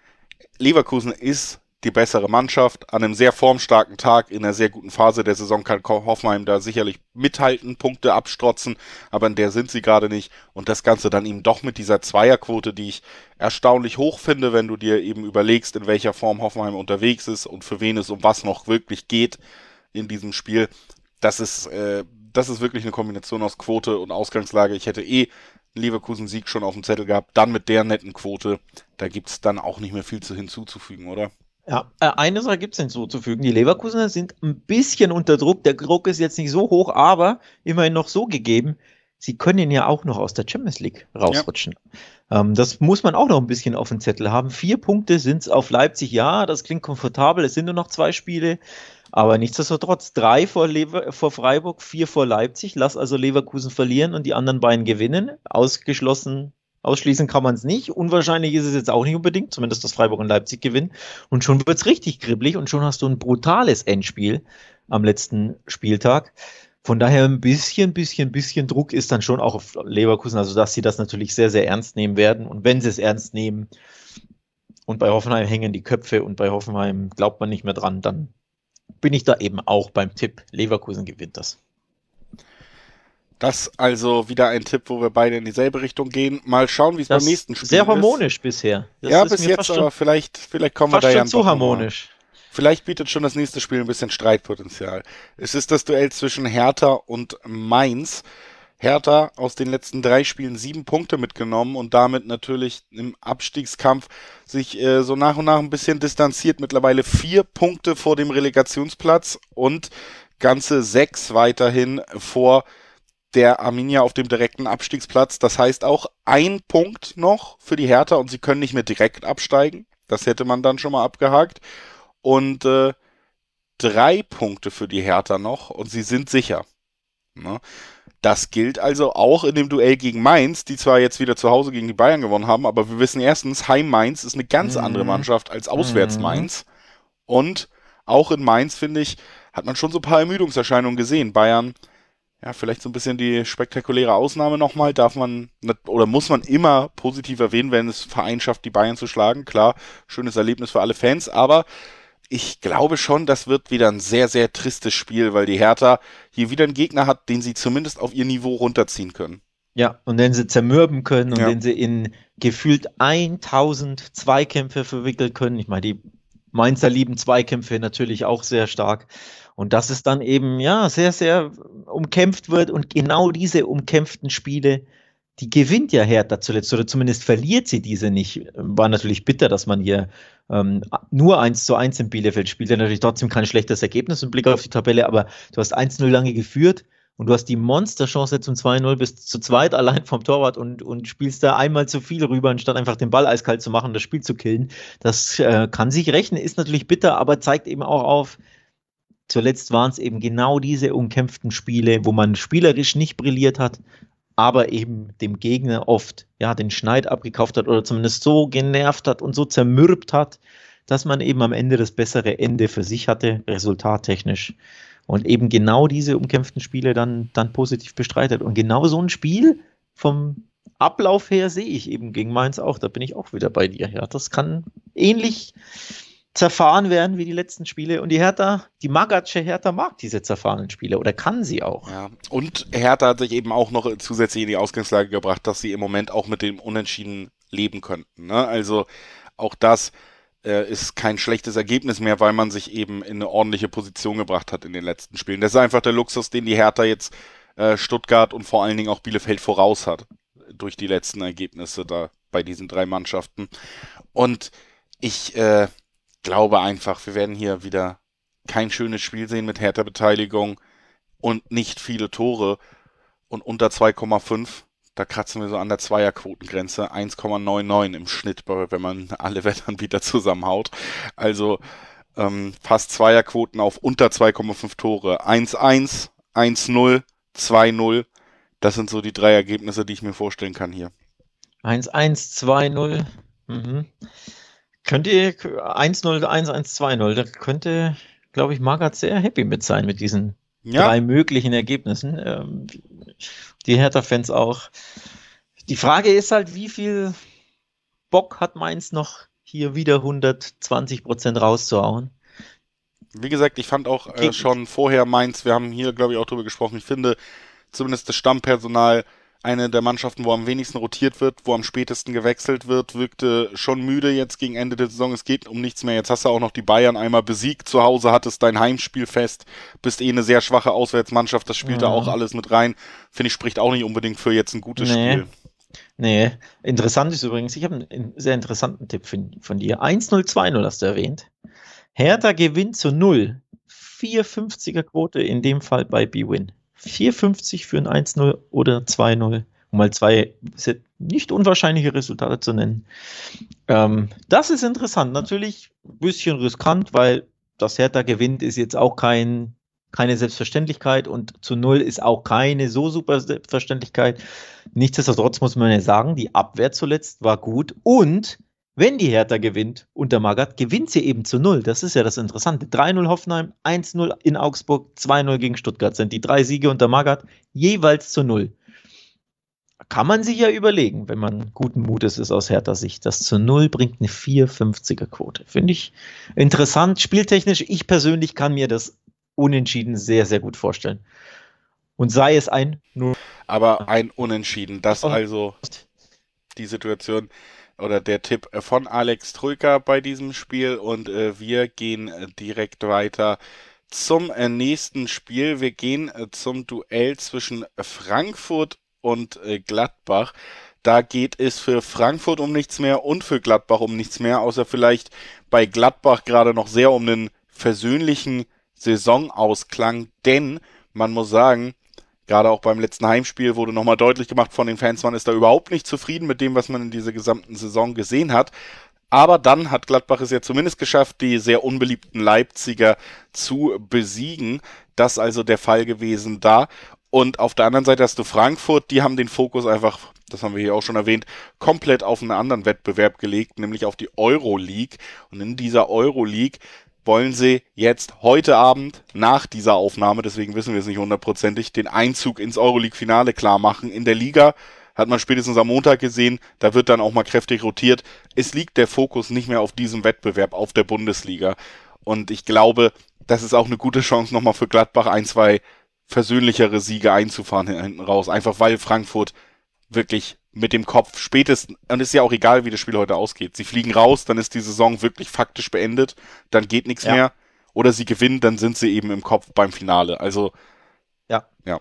Leverkusen ist die bessere Mannschaft. An einem sehr formstarken Tag, in einer sehr guten Phase der Saison kann Hoffenheim da sicherlich mithalten, Punkte abstrotzen, aber in der sind sie gerade nicht. Und das Ganze dann eben doch mit dieser Zweierquote, die ich erstaunlich hoch finde, wenn du dir eben überlegst, in welcher Form Hoffenheim unterwegs ist und für wen es um was noch wirklich geht in diesem Spiel. Das ist, äh, das ist wirklich eine Kombination aus Quote und Ausgangslage. Ich hätte eh einen Leverkusen-Sieg schon auf dem Zettel gehabt, dann mit der netten Quote. Da gibt's dann auch nicht mehr viel zu hinzuzufügen, oder? Ja, eine Sache gibt es hinzuzufügen. Die Leverkusener sind ein bisschen unter Druck. Der Druck ist jetzt nicht so hoch, aber immerhin noch so gegeben. Sie können ja auch noch aus der Champions League rausrutschen. Ja. Ähm, das muss man auch noch ein bisschen auf dem Zettel haben. Vier Punkte sind es auf Leipzig. Ja, das klingt komfortabel. Es sind nur noch zwei Spiele. Aber nichtsdestotrotz, drei vor, Lever- vor Freiburg, vier vor Leipzig. Lass also Leverkusen verlieren und die anderen beiden gewinnen. Ausgeschlossen Ausschließen kann man es nicht. Unwahrscheinlich ist es jetzt auch nicht unbedingt, zumindest dass Freiburg und Leipzig gewinnen. Und schon wird es richtig kribbelig und schon hast du ein brutales Endspiel am letzten Spieltag. Von daher ein bisschen, bisschen, bisschen Druck ist dann schon auch auf Leverkusen, also dass sie das natürlich sehr, sehr ernst nehmen werden. Und wenn sie es ernst nehmen und bei Hoffenheim hängen die Köpfe und bei Hoffenheim glaubt man nicht mehr dran, dann bin ich da eben auch beim Tipp. Leverkusen gewinnt das. Das also wieder ein Tipp, wo wir beide in dieselbe Richtung gehen. Mal schauen, wie es beim nächsten Spiel ist. Sehr harmonisch bisher. Das ja, bis jetzt, aber vielleicht, vielleicht kommen wir da ja zu harmonisch. Vielleicht bietet schon das nächste Spiel ein bisschen Streitpotenzial. Es ist das Duell zwischen Hertha und Mainz. Hertha aus den letzten drei Spielen sieben Punkte mitgenommen und damit natürlich im Abstiegskampf sich äh, so nach und nach ein bisschen distanziert. Mittlerweile vier Punkte vor dem Relegationsplatz und ganze sechs weiterhin vor der Arminia auf dem direkten Abstiegsplatz. Das heißt auch ein Punkt noch für die Hertha und sie können nicht mehr direkt absteigen. Das hätte man dann schon mal abgehakt. Und äh, drei Punkte für die Hertha noch und sie sind sicher. Ne? Das gilt also auch in dem Duell gegen Mainz, die zwar jetzt wieder zu Hause gegen die Bayern gewonnen haben, aber wir wissen erstens, Heim-Mainz ist eine ganz mhm. andere Mannschaft als Auswärts-Mainz. Mhm. Und auch in Mainz, finde ich, hat man schon so ein paar Ermüdungserscheinungen gesehen. Bayern, ja, vielleicht so ein bisschen die spektakuläre Ausnahme nochmal, darf man oder muss man immer positiv erwähnen, wenn es Verein schafft, die Bayern zu schlagen. Klar, schönes Erlebnis für alle Fans, aber ich glaube schon, das wird wieder ein sehr, sehr tristes Spiel, weil die Hertha hier wieder einen Gegner hat, den sie zumindest auf ihr Niveau runterziehen können. Ja, und den sie zermürben können und Ja. den sie in gefühlt tausend Zweikämpfe verwickeln können. Ich meine, die Mainzer lieben Zweikämpfe natürlich auch sehr stark. Und dass es dann eben, ja, sehr, sehr umkämpft wird und genau diese umkämpften Spiele, die gewinnt ja Hertha zuletzt oder zumindest verliert sie diese nicht. War natürlich bitter, dass man hier ähm, nur eins zu eins in Bielefeld spielt. Natürlich trotzdem kein schlechtes Ergebnis im Blick auf die Tabelle, aber du hast eins null lange geführt und du hast die Monsterchance zum zwei null bis zu zweit allein vom Torwart und, und spielst da einmal zu viel rüber, anstatt einfach den Ball eiskalt zu machen, das Spiel zu killen. Das äh, kann sich rechnen, ist natürlich bitter, aber zeigt eben auch auf, zuletzt waren es eben genau diese umkämpften Spiele, wo man spielerisch nicht brilliert hat, aber eben dem Gegner oft ja, den Schneid abgekauft hat oder zumindest so genervt hat und so zermürbt hat, dass man eben am Ende das bessere Ende für sich hatte, resultattechnisch. Und eben genau diese umkämpften Spiele dann, dann positiv bestreitet. Und genau so ein Spiel vom Ablauf her sehe ich eben gegen Mainz auch. Da bin ich auch wieder bei dir. Ja, das kann ähnlich zerfahren werden wie die letzten Spiele. Und die Hertha, die Magatsche Hertha mag diese zerfahrenen Spiele oder kann sie auch. Ja. Und Hertha hat sich eben auch noch zusätzlich in die Ausgangslage gebracht, dass sie im Moment auch mit dem Unentschieden leben könnten. Ne? Also auch das äh, ist kein schlechtes Ergebnis mehr, weil man sich eben in eine ordentliche Position gebracht hat in den letzten Spielen. Das ist einfach der Luxus, den die Hertha jetzt äh, Stuttgart und vor allen Dingen auch Bielefeld voraus hat durch die letzten Ergebnisse da bei diesen drei Mannschaften. Und ich äh, glaube einfach, wir werden hier wieder kein schönes Spiel sehen mit Hertha-Beteiligung und nicht viele Tore und unter zwei Komma fünf, da kratzen wir so an der Zweierquotengrenze, eins Komma neunundneunzig im Schnitt, wenn man alle Wettanbieter zusammenhaut. Also ähm, fast Zweierquoten auf unter zwei Komma fünf Tore. eins eins, eins null, zwei null, das sind so die drei Ergebnisse, die ich mir vorstellen kann hier. eins eins, zwei null, mhm. Könnt ihr eins null, eins eins, zwei null, da könnte, glaube ich, Magath sehr happy mit sein, mit diesen ja. drei möglichen Ergebnissen. Ähm, die Hertha-Fans auch. Die Frage ist halt, wie viel Bock hat Mainz noch, hier wieder hundertzwanzig Prozent rauszuhauen? Wie gesagt, ich fand auch äh, schon vorher Mainz, wir haben hier, glaube ich, auch drüber gesprochen, ich finde zumindest das Stammpersonal eine der Mannschaften, wo am wenigsten rotiert wird, wo am spätesten gewechselt wird, wirkte schon müde jetzt gegen Ende der Saison. Es geht um nichts mehr. Jetzt hast du auch noch die Bayern einmal besiegt. Zu Hause hattest dein Heimspiel fest. Bist eh eine sehr schwache Auswärtsmannschaft. Das spielt mhm. da auch alles mit rein. Finde ich, spricht auch nicht unbedingt für jetzt ein gutes nee. Spiel. Nee, interessant ist übrigens, ich habe einen sehr interessanten Tipp von, von dir. eins null, zwei null hast du erwähnt. Hertha gewinnt zu null. vier fünfziger Quote in dem Fall bei B-Win. vier fünfzig für ein eins null oder zwei null, um mal zwei nicht unwahrscheinliche Resultate zu nennen. Ähm, das ist interessant. Natürlich ein bisschen riskant, weil das Hertha gewinnt ist jetzt auch kein, keine Selbstverständlichkeit und zu null ist auch keine so super Selbstverständlichkeit. Nichtsdestotrotz muss man ja sagen, die Abwehr zuletzt war gut und Wenn die Hertha gewinnt unter Magath, gewinnt sie eben zu null. Das ist ja das Interessante. drei null Hoffenheim, eins null in Augsburg, zwei null gegen Stuttgart sind die drei Siege unter Magath jeweils zu null. Kann man sich ja überlegen, wenn man guten Mutes ist aus Hertha Sicht. Das zu null bringt eine vier Komma fünfziger Quote. Finde ich interessant. Spieltechnisch, ich persönlich kann mir das Unentschieden sehr, sehr gut vorstellen. Und sei es ein null. Aber ein Unentschieden, das also die Situation oder der Tipp von Alex Troika bei diesem Spiel. Und äh, wir gehen äh, direkt weiter zum äh, nächsten Spiel. Wir gehen äh, zum Duell zwischen Frankfurt und äh, Gladbach. Da geht es für Frankfurt um nichts mehr und für Gladbach um nichts mehr, außer vielleicht bei Gladbach gerade noch sehr um einen versöhnlichen Saisonausklang, denn man muss sagen, gerade auch beim letzten Heimspiel wurde nochmal deutlich gemacht von den Fans, man ist da überhaupt nicht zufrieden mit dem, was man in dieser gesamten Saison gesehen hat. Aber dann hat Gladbach es ja zumindest geschafft, die sehr unbeliebten Leipziger zu besiegen. Das also der Fall gewesen da. Und auf der anderen Seite hast du Frankfurt, die haben den Fokus einfach, das haben wir hier auch schon erwähnt, komplett auf einen anderen Wettbewerb gelegt, nämlich auf die Euroleague. Und in dieser Euroleague wollen sie jetzt heute Abend nach dieser Aufnahme, deswegen wissen wir es nicht hundertprozentig, den Einzug ins Euroleague-Finale klar machen. In der Liga hat man spätestens am Montag gesehen, da wird dann auch mal kräftig rotiert. Es liegt der Fokus nicht mehr auf diesem Wettbewerb, auf der Bundesliga. Und ich glaube, das ist auch eine gute Chance nochmal für Gladbach, ein, zwei versöhnlichere Siege einzufahren hinten raus. Einfach weil Frankfurt wirklich mit dem Kopf spätestens, und es ist ja auch egal, wie das Spiel heute ausgeht. Sie fliegen raus, dann ist die Saison wirklich faktisch beendet, dann geht nichts Ja. mehr. Oder sie gewinnen, dann sind sie eben im Kopf beim Finale. Also, Ja. ja.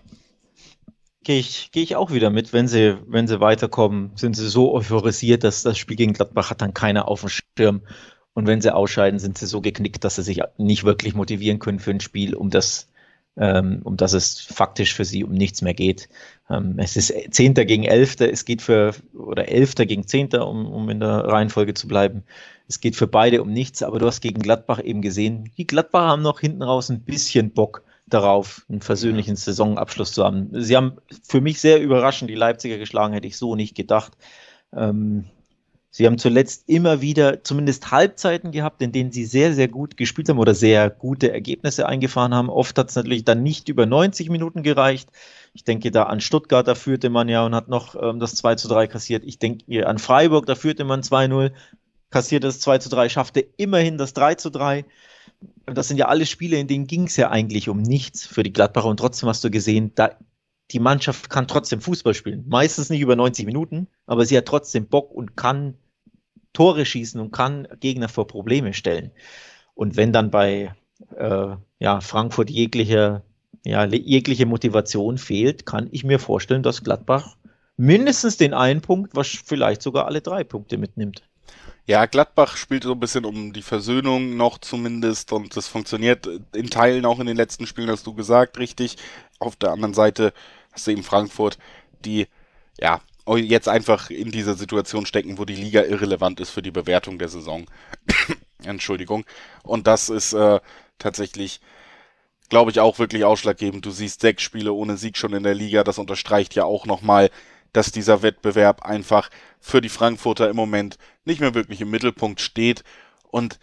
Gehe ich, gehe ich auch wieder mit, wenn sie, wenn sie weiterkommen, sind sie so euphorisiert, dass das Spiel gegen Gladbach hat dann keiner auf dem Schirm. Und wenn sie ausscheiden, sind sie so geknickt, dass sie sich nicht wirklich motivieren können für ein Spiel, um das, ähm, um das es faktisch für sie um nichts mehr geht. Ähm, es ist Zehnter gegen Elfter, es geht für, oder Elfter gegen Zehnter, um, um in der Reihenfolge zu bleiben. Es geht für beide um nichts, aber du hast gegen Gladbach eben gesehen, die Gladbacher haben noch hinten raus ein bisschen Bock darauf, einen versöhnlichen Saisonabschluss zu haben. Sie haben für mich sehr überraschend die Leipziger geschlagen, hätte ich so nicht gedacht. Ähm, sie haben zuletzt immer wieder zumindest Halbzeiten gehabt, in denen sie sehr, sehr gut gespielt haben oder sehr gute Ergebnisse eingefahren haben. Oft hat es natürlich dann nicht über neunzig Minuten gereicht. Ich denke da an Stuttgart, da führte man ja und hat noch ähm, das zwei zu drei kassiert. Ich denke an Freiburg, da führte man zwei null, kassierte das zwei zu drei, schaffte immerhin das drei zu drei. Das sind ja alle Spiele, in denen ging es ja eigentlich um nichts für die Gladbacher und trotzdem hast du gesehen, da die Mannschaft kann trotzdem Fußball spielen. Meistens nicht über neunzig Minuten, aber sie hat trotzdem Bock und kann Tore schießen und kann Gegner vor Probleme stellen. Und wenn dann bei äh, ja, Frankfurt jegliche, ja, jegliche Motivation fehlt, kann ich mir vorstellen, dass Gladbach mindestens den einen Punkt, was vielleicht sogar alle drei Punkte mitnimmt. Ja, Gladbach spielt so ein bisschen um die Versöhnung noch zumindest und das funktioniert in Teilen auch in den letzten Spielen, hast du gesagt, richtig. Auf der anderen Seite hast du eben Frankfurt, die ja jetzt einfach in dieser Situation stecken, wo die Liga irrelevant ist für die Bewertung der Saison. Entschuldigung. Und das ist äh, tatsächlich, glaube ich, auch wirklich ausschlaggebend. Du siehst sechs Spiele ohne Sieg schon in der Liga, das unterstreicht ja auch nochmal, dass dieser Wettbewerb einfach für die Frankfurter im Moment nicht mehr wirklich im Mittelpunkt steht. Und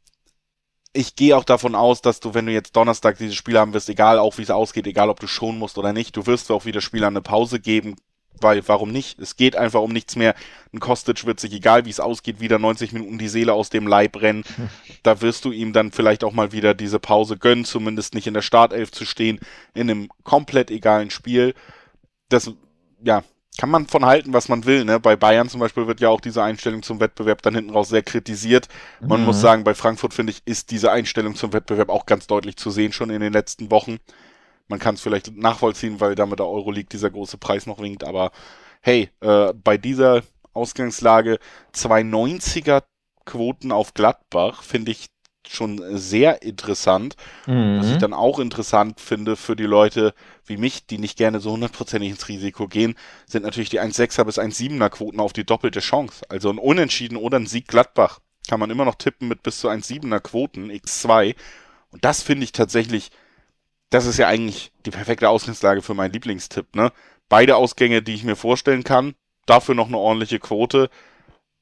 ich gehe auch davon aus, dass du, wenn du jetzt Donnerstag dieses Spiel haben wirst, egal auch wie es ausgeht, egal ob du schonen musst oder nicht, du wirst auch wieder Spielern eine Pause geben, weil warum nicht? Es geht einfach um nichts mehr. Ein Kostic wird sich, egal wie es ausgeht, wieder neunzig Minuten die Seele aus dem Leib rennen. Da wirst du ihm dann vielleicht auch mal wieder diese Pause gönnen, zumindest nicht in der Startelf zu stehen, in einem komplett egalen Spiel. Das, ja, kann man von halten, was man will, ne? Bei Bayern zum Beispiel wird ja auch diese Einstellung zum Wettbewerb dann hinten raus sehr kritisiert. Man Mhm. muss sagen, bei Frankfurt, finde ich, ist diese Einstellung zum Wettbewerb auch ganz deutlich zu sehen, schon in den letzten Wochen. Man kann es vielleicht nachvollziehen, weil da mit der Euroleague dieser große Preis noch winkt, aber hey, äh, bei dieser Ausgangslage zwei neunziger Quoten auf Gladbach finde ich schon sehr interessant. Was ich Mhm. dann auch interessant finde für die Leute wie mich, die nicht gerne so hundertprozentig ins Risiko gehen, sind natürlich die eins Komma sechser bis eins Komma siebener Quoten auf die doppelte Chance. Also ein Unentschieden oder ein Sieg Gladbach kann man immer noch tippen mit bis zu eins Komma siebener Quoten, X zwei. Und das finde ich tatsächlich, das ist ja eigentlich die perfekte Ausgangslage für meinen Lieblingstipp, ne? Beide Ausgänge, die ich mir vorstellen kann, dafür noch eine ordentliche Quote.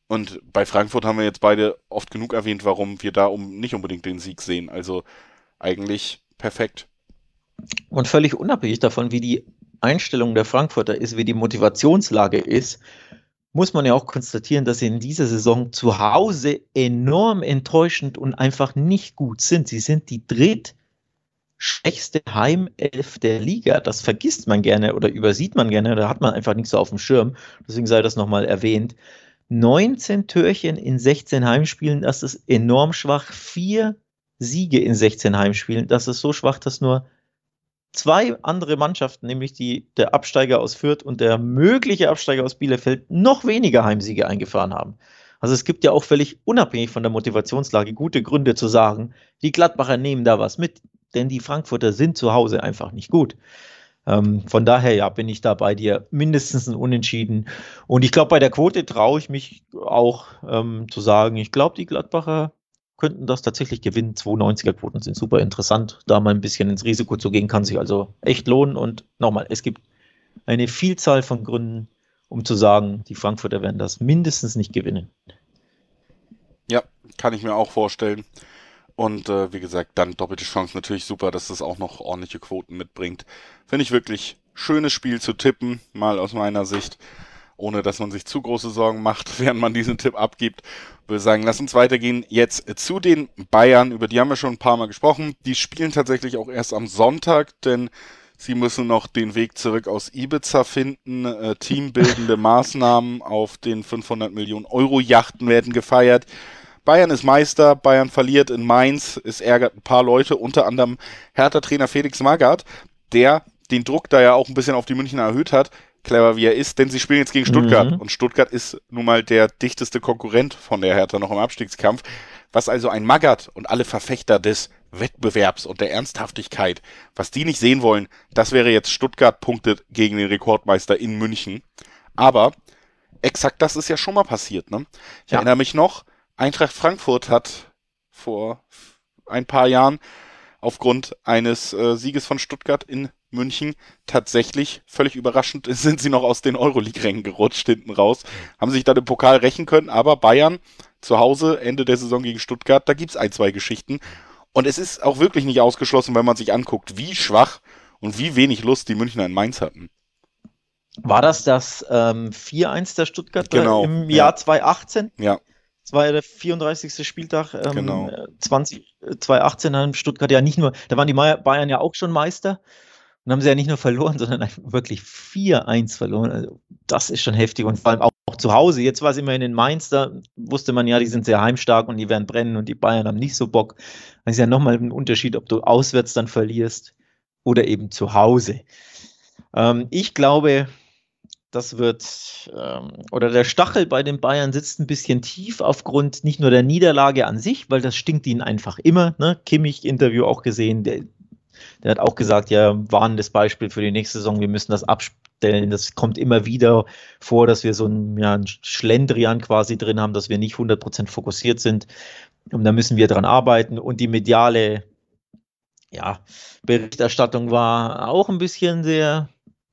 Und bei Frankfurt haben wir jetzt beide oft genug erwähnt, warum wir da um nicht unbedingt den Sieg sehen. Also eigentlich perfekt. Und völlig unabhängig davon, wie die Einstellung der Frankfurter ist, wie die Motivationslage ist, muss man ja auch konstatieren, dass sie in dieser Saison zu Hause enorm enttäuschend und einfach nicht gut sind. Sie sind die drittschwächste Heimelf der Liga. Das vergisst man gerne oder übersieht man gerne. Da hat man einfach nicht so auf dem Schirm. Deswegen sei das nochmal erwähnt. neunzehn Türchen in sechzehn Heimspielen, das ist enorm schwach. Vier Siege in sechzehn Heimspielen, das ist so schwach, dass nur zwei andere Mannschaften, nämlich die, der Absteiger aus Fürth und der mögliche Absteiger aus Bielefeld, noch weniger Heimsiege eingefahren haben. Also es gibt ja auch völlig unabhängig von der Motivationslage gute Gründe zu sagen, die Gladbacher nehmen da was mit, denn die Frankfurter sind zu Hause einfach nicht gut. Ähm, von daher, ja, bin ich da bei dir mindestens ein Unentschieden. Und ich glaube, bei der Quote traue ich mich auch ähm, zu sagen, ich glaube, die Gladbacher könnten das tatsächlich gewinnen. zwei neunziger Quoten sind super interessant. Da mal ein bisschen ins Risiko zu gehen, kann sich also echt lohnen. Und nochmal, es gibt eine Vielzahl von Gründen, um zu sagen, die Frankfurter werden das mindestens nicht gewinnen. Ja, kann ich mir auch vorstellen. Und äh, wie gesagt, dann doppelte Chance natürlich super, dass das auch noch ordentliche Quoten mitbringt. Finde ich wirklich schönes Spiel zu tippen, mal aus meiner Sicht, ohne dass man sich zu große Sorgen macht, während man diesen Tipp abgibt. Ich würde sagen, lass uns weitergehen jetzt zu den Bayern, über die haben wir schon ein paar Mal gesprochen. Die spielen tatsächlich auch erst am Sonntag, denn sie müssen noch den Weg zurück aus Ibiza finden. Äh, teambildende Maßnahmen auf den fünfhundert Millionen Euro Yachten werden gefeiert. Bayern ist Meister, Bayern verliert in Mainz, es ärgert ein paar Leute, unter anderem Hertha-Trainer Felix Magath, der den Druck da ja auch ein bisschen auf die Münchner erhöht hat, clever wie er ist, denn sie spielen jetzt gegen Stuttgart. Mhm. Und Stuttgart ist nun mal der dichteste Konkurrent von der Hertha noch im Abstiegskampf, was also ein Magath und alle Verfechter des Wettbewerbs und der Ernsthaftigkeit, was die nicht sehen wollen, das wäre jetzt Stuttgart punktet gegen den Rekordmeister in München. Aber exakt das ist ja schon mal passiert, ne? Ich ja. erinnere mich noch, Eintracht Frankfurt hat vor ein paar Jahren aufgrund eines äh, Sieges von Stuttgart in München tatsächlich, völlig überraschend, sind sie noch aus den Euroleague-Rängen gerutscht hinten raus, haben sich dann im Pokal rächen können, aber Bayern zu Hause, Ende der Saison gegen Stuttgart, da gibt's ein, zwei Geschichten. Und es ist auch wirklich nicht ausgeschlossen, wenn man sich anguckt, wie schwach und wie wenig Lust die Münchner in Mainz hatten. War das das ähm, vier eins der Stuttgart genau, im Jahr ja. zwanzig achtzehn? Ja. Das war ja der vierunddreißigste Spieltag ähm, genau. zwanzig, zwanzig achtzehn in Stuttgart ja nicht nur, da waren die Bayern ja auch schon Meister und haben sie ja nicht nur verloren, sondern wirklich vier eins verloren. Also das ist schon heftig und vor allem auch, auch zu Hause. Jetzt war es immerhin in Mainz, da wusste man ja, die sind sehr heimstark und die werden brennen und die Bayern haben nicht so Bock. Das ist ja nochmal ein Unterschied, ob du auswärts dann verlierst oder eben zu Hause. Ähm, ich glaube, das wird, ähm, oder der Stachel bei den Bayern sitzt ein bisschen tief aufgrund nicht nur der Niederlage an sich, weil das stinkt ihnen einfach immer. Ne? Kimmich-Interview auch gesehen, der, der hat auch gesagt, ja, warnendes Beispiel für die nächste Saison, wir müssen das abstellen. Das kommt immer wieder vor, dass wir so einen, ja, einen Schlendrian quasi drin haben, dass wir nicht hundert Prozent fokussiert sind. Und da müssen wir dran arbeiten. Und die mediale ja, Berichterstattung war auch ein bisschen sehr,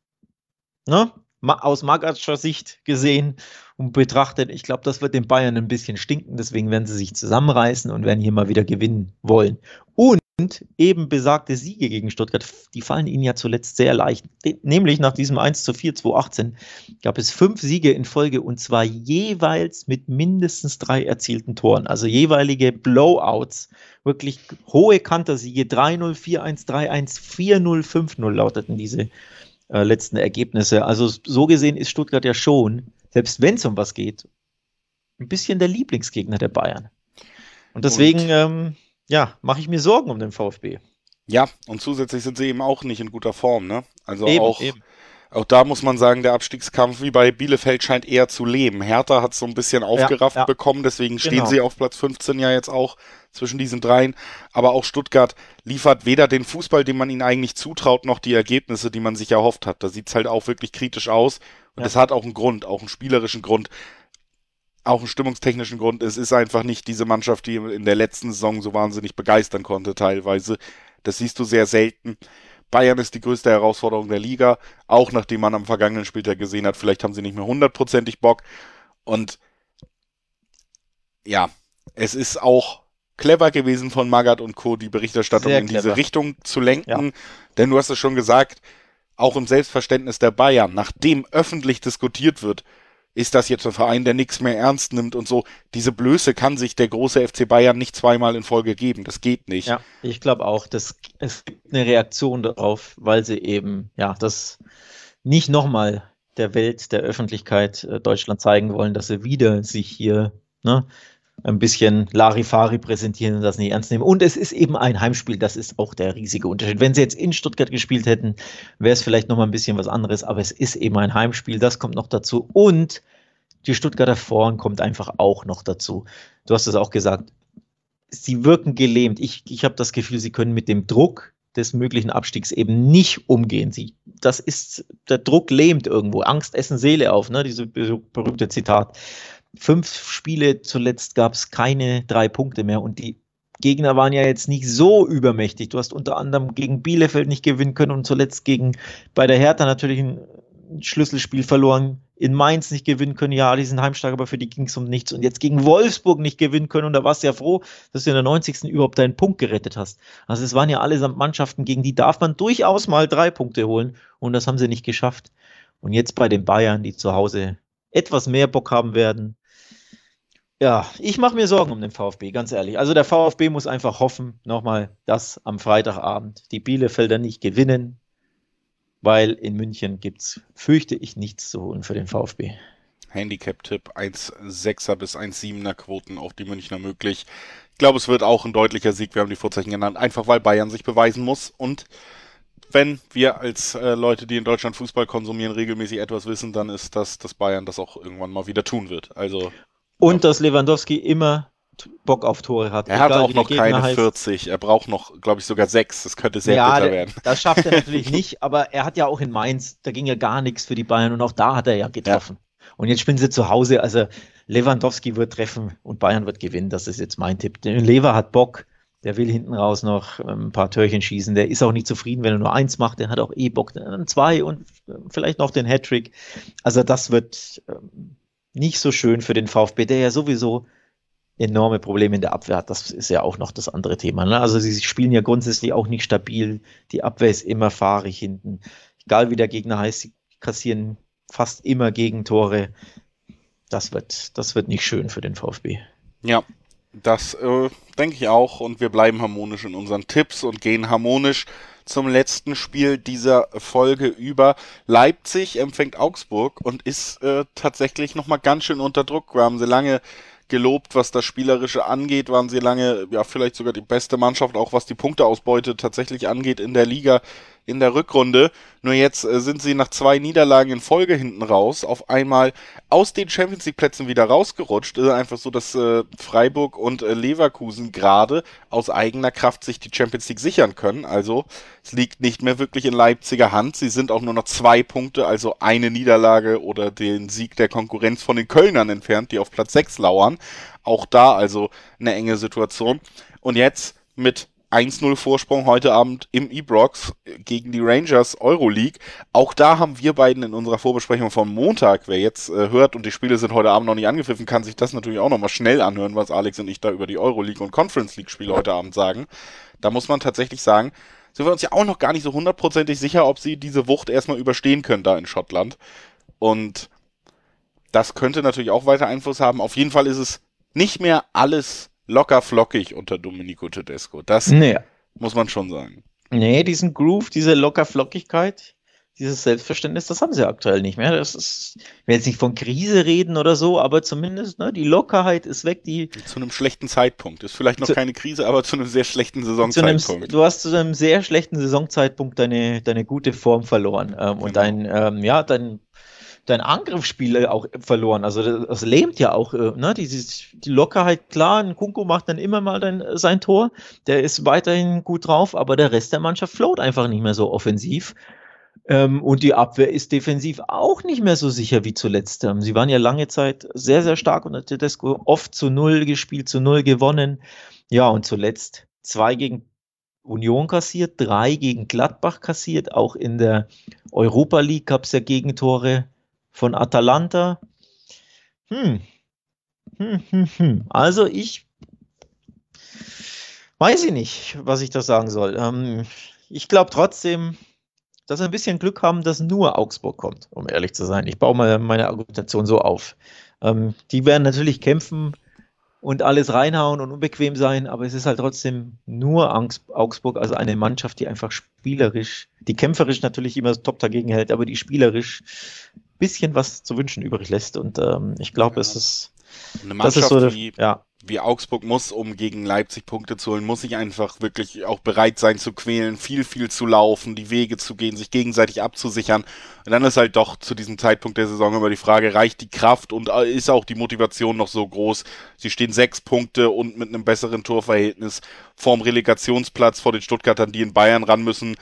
ne? aus Magathscher Sicht gesehen und betrachtet, ich glaube, das wird den Bayern ein bisschen stinken, deswegen werden sie sich zusammenreißen und werden hier mal wieder gewinnen wollen. Und eben besagte Siege gegen Stuttgart, die fallen ihnen ja zuletzt sehr leicht. Nämlich nach diesem eins zu vier zwanzig achtzehn gab es fünf Siege in Folge und zwar jeweils mit mindestens drei erzielten Toren, also jeweilige Blowouts, wirklich hohe Kantersiege, drei null, vier eins, drei eins, vier null, fünf null lauteten diese Äh, letzten Ergebnisse. Also so gesehen ist Stuttgart ja schon, selbst wenn es um was geht, ein bisschen der Lieblingsgegner der Bayern. Und deswegen, und, ähm, ja, mache ich mir Sorgen um den VfB. Ja, und zusätzlich sind sie eben auch nicht in guter Form, ne? Also eben, auch, eben. auch da muss man sagen, der Abstiegskampf wie bei Bielefeld scheint eher zu leben. Hertha hat so ein bisschen aufgerafft ja, ja. bekommen, deswegen stehen genau. sie auf Platz fünfzehn ja jetzt auch zwischen diesen dreien. Aber auch Stuttgart liefert weder den Fußball, den man ihnen eigentlich zutraut, noch die Ergebnisse, die man sich erhofft hat. Da sieht es halt auch wirklich kritisch aus. Und ja. das hat auch einen Grund, auch einen spielerischen Grund, auch einen stimmungstechnischen Grund. Es ist einfach nicht diese Mannschaft, die in der letzten Saison so wahnsinnig begeistern konnte teilweise. Das siehst du sehr selten. Bayern ist die größte Herausforderung der Liga, auch nachdem man am vergangenen Spieltag gesehen hat, vielleicht haben sie nicht mehr hundertprozentig Bock. Und ja, es ist auch clever gewesen von Magath und Co., die Berichterstattung Sehr in clever. diese Richtung zu Ja. lenken. Denn du hast es schon gesagt, auch im Selbstverständnis der Bayern, nachdem öffentlich diskutiert wird, ist das jetzt ein Verein, der nichts mehr ernst nimmt und so. Diese Blöße kann sich der große F C Bayern nicht zweimal in Folge geben. Das geht nicht. Ja, ich glaube auch, dass es gibt eine Reaktion darauf, weil sie eben, ja, das nicht nochmal der Welt, der Öffentlichkeit äh, Deutschland zeigen wollen, dass sie wieder sich hier, ne, ein bisschen Larifari präsentieren und das nicht ernst nehmen. Und es ist eben ein Heimspiel, das ist auch der riesige Unterschied. Wenn sie jetzt in Stuttgart gespielt hätten, wäre es vielleicht nochmal ein bisschen was anderes, aber es ist eben ein Heimspiel, das kommt noch dazu. Und die Stuttgarter Vorn kommt einfach auch noch dazu. Du hast es auch gesagt, sie wirken gelähmt. Ich, ich habe das Gefühl, sie können mit dem Druck des möglichen Abstiegs eben nicht umgehen. Sie, das ist, der Druck lähmt irgendwo. Angst essen Seele auf, ne? Diese berühmte Zitat. Fünf Spiele zuletzt gab es keine drei Punkte mehr und die Gegner waren ja jetzt nicht so übermächtig. Du hast unter anderem gegen Bielefeld nicht gewinnen können und zuletzt gegen bei der Hertha natürlich ein Schlüsselspiel verloren, in Mainz nicht gewinnen können, ja, die sind heimstark, aber für die ging es um nichts und jetzt gegen Wolfsburg nicht gewinnen können und da warst du ja froh, dass du in der neunzigsten überhaupt deinen Punkt gerettet hast. Also es waren ja allesamt Mannschaften, gegen die darf man durchaus mal drei Punkte holen und das haben sie nicht geschafft. Und jetzt bei den Bayern, die zu Hause etwas mehr Bock haben werden, ja, ich mache mir Sorgen um den VfB, ganz ehrlich. Also der VfB muss einfach hoffen, nochmal, dass am Freitagabend die Bielefelder nicht gewinnen, weil in München gibt es, fürchte ich, nichts zu holen für den VfB. Handicap-Tipp, eins Komma sechser bis eins Komma siebener Quoten auf die Münchner möglich. Ich glaube, es wird auch ein deutlicher Sieg, wir haben die Vorzeichen genannt, einfach weil Bayern sich beweisen muss. Und wenn wir als äh, Leute, die in Deutschland Fußball konsumieren, regelmäßig etwas wissen, dann ist das, dass Bayern das auch irgendwann mal wieder tun wird. Also Und dass Lewandowski immer Bock auf Tore hat. er hat egal, auch wie der noch Gegner keine heißt. vierzig, er braucht noch, glaube ich, sogar sechs. Das könnte sehr Ja, bitter der- werden. das schafft er natürlich nicht, aber er hat ja auch in Mainz, da ging ja gar nichts für die Bayern und auch da hat er ja getroffen. Und jetzt spielen sie zu Hause, also Lewandowski wird treffen und Bayern wird gewinnen, das ist jetzt mein Tipp. Der Lever hat Bock, der will hinten raus noch ähm, ein paar Törchen schießen, der ist auch nicht zufrieden, wenn er nur eins macht, der hat auch eh Bock, dann zwei und äh, vielleicht noch den Hattrick. Also das wird ähm, nicht so schön für den VfB, der ja sowieso enorme Probleme in der Abwehr hat. Das ist ja auch noch das andere Thema. Ne? Also sie spielen ja grundsätzlich auch nicht stabil. Die Abwehr ist immer fahrig hinten. Egal wie der Gegner heißt, sie kassieren fast immer Gegentore. Das wird, das wird nicht schön für den VfB. Ja, das äh, denke ich auch. Und wir bleiben harmonisch in unseren Tipps und gehen harmonisch zum letzten Spiel dieser Folge über. Leipzig empfängt Augsburg und ist äh, tatsächlich nochmal ganz schön unter Druck. Wir haben sie lange gelobt, was das Spielerische angeht, waren sie lange, ja, vielleicht sogar die beste Mannschaft, auch was die Punkteausbeute tatsächlich angeht in der Liga in der Rückrunde. Nur jetzt äh, sind sie nach zwei Niederlagen in Folge hinten raus, auf einmal aus den Champions League Plätzen wieder rausgerutscht. Ist einfach so, dass äh, Freiburg und äh, Leverkusen gerade aus eigener Kraft sich die Champions League sichern können. Also es liegt nicht mehr wirklich in Leipziger Hand. Sie sind auch nur noch zwei Punkte, also eine Niederlage oder den Sieg der Konkurrenz von den Kölnern entfernt, die auf Platz sechs lauern. Auch da also eine enge Situation. Und jetzt mit eins null Vorsprung heute Abend im Ibrox gegen die Rangers Euroleague. Auch da haben wir beiden in unserer Vorbesprechung vom Montag, wer jetzt äh, hört und die Spiele sind heute Abend noch nicht angepfiffen, kann sich das natürlich auch nochmal schnell anhören, was Alex und ich da über die Euroleague und Conference League Spiele heute Abend sagen. Da muss man tatsächlich sagen, sind wir uns ja auch noch gar nicht so hundertprozentig sicher, ob sie diese Wucht erstmal überstehen können da in Schottland. Und das könnte natürlich auch weiter Einfluss haben. Auf jeden Fall ist es nicht mehr alles locker flockig unter Domenico Tedesco. Das Nee. muss man schon sagen. Nee, diesen Groove, diese Lockerflockigkeit, dieses Selbstverständnis, das haben sie aktuell nicht mehr. Das ist, ich will jetzt nicht von Krise reden oder so, aber zumindest, ne, die Lockerheit ist weg, die Zu einem schlechten Zeitpunkt. Ist vielleicht noch Zu- keine Krise, aber zu einem sehr schlechten zu einem, Saisonzeitpunkt. du hast zu einem sehr schlechten Saisonzeitpunkt deine, deine gute Form verloren ähm, Genau. und dein, ähm, ja, dein, dein Angriffsspiel auch verloren. Also das, das lähmt ja auch, äh, ne, dieses, die Lockerheit, klar, ein Kunku macht dann immer mal dein, sein Tor, der ist weiterhin gut drauf, aber der Rest der Mannschaft float einfach nicht mehr so offensiv. Ähm, und die Abwehr ist defensiv auch nicht mehr so sicher wie zuletzt. Ähm, sie waren ja lange Zeit sehr, sehr stark unter Tedesco, oft zu Null gespielt, zu Null gewonnen. Ja, und zuletzt zwei gegen Union kassiert, drei gegen Gladbach kassiert. Auch in der Europa League gab es ja Gegentore von Atalanta. Hm. hm, hm, hm. Also ich weiß ich nicht, was ich da sagen soll. Ähm, ich glaube trotzdem, dass wir ein bisschen Glück haben, dass nur Augsburg kommt, um ehrlich zu sein. Ich baue mal meine Argumentation so auf. Ähm, die werden natürlich kämpfen und alles reinhauen und unbequem sein, aber es ist halt trotzdem nur Augsburg, also eine Mannschaft, die einfach spielerisch, die kämpferisch natürlich immer top dagegen hält, aber die spielerisch ein bisschen was zu wünschen übrig lässt. Und ähm, ich glaube, Ja. es ist, Eine das ist Mannschaft so, der, wie, ja, wie Augsburg muss, um gegen Leipzig Punkte zu holen, muss sich einfach wirklich auch bereit sein zu quälen, viel, viel zu laufen, die Wege zu gehen, sich gegenseitig abzusichern. Und dann ist halt doch zu diesem Zeitpunkt der Saison immer die Frage, reicht die Kraft und ist auch die Motivation noch so groß? Sie stehen sechs Punkte und mit einem besseren Torverhältnis vorm Relegationsplatz vor den Stuttgartern, die in Bayern ran müssen.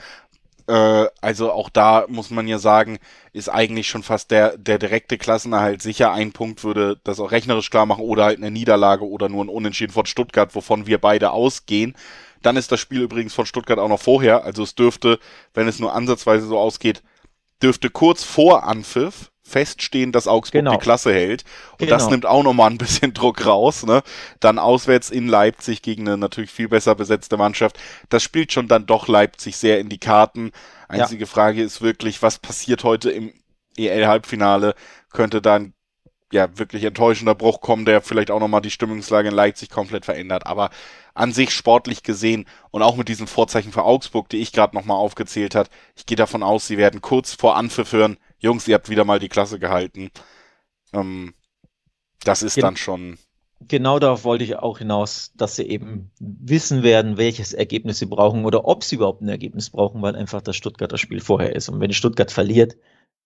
Äh, also auch da muss man ja sagen, ist eigentlich schon fast der, der direkte Klassenerhalt sicher. Ein Punkt würde das auch rechnerisch klar machen oder halt eine Niederlage oder nur ein Unentschieden von Stuttgart, wovon wir beide ausgehen. Dann ist das Spiel übrigens von Stuttgart auch noch vorher. Also es dürfte, wenn es nur ansatzweise so ausgeht, dürfte kurz vor Anpfiff feststehen, dass Augsburg genau, die Klasse hält. Und genau. das nimmt auch nochmal ein bisschen Druck raus. Ne? Dann auswärts in Leipzig gegen eine natürlich viel besser besetzte Mannschaft. Das spielt schon dann doch Leipzig sehr in die Karten. Einzige ja. Frage ist wirklich, was passiert heute im E L-Halbfinale? Könnte dann ja wirklich enttäuschender Bruch kommen, der vielleicht auch nochmal die Stimmungslage in Leipzig komplett verändert. Aber an sich sportlich gesehen und auch mit diesen Vorzeichen für Augsburg, die ich gerade nochmal aufgezählt habe, ich gehe davon aus, sie werden kurz vor Anpfiff hören, Jungs, ihr habt wieder mal die Klasse gehalten. Ähm, das ist Gen- dann schon... Genau darauf wollte ich auch hinaus, dass sie eben wissen werden, welches Ergebnis sie brauchen oder ob sie überhaupt ein Ergebnis brauchen, weil einfach das Stuttgarter Spiel vorher ist. Und wenn Stuttgart verliert,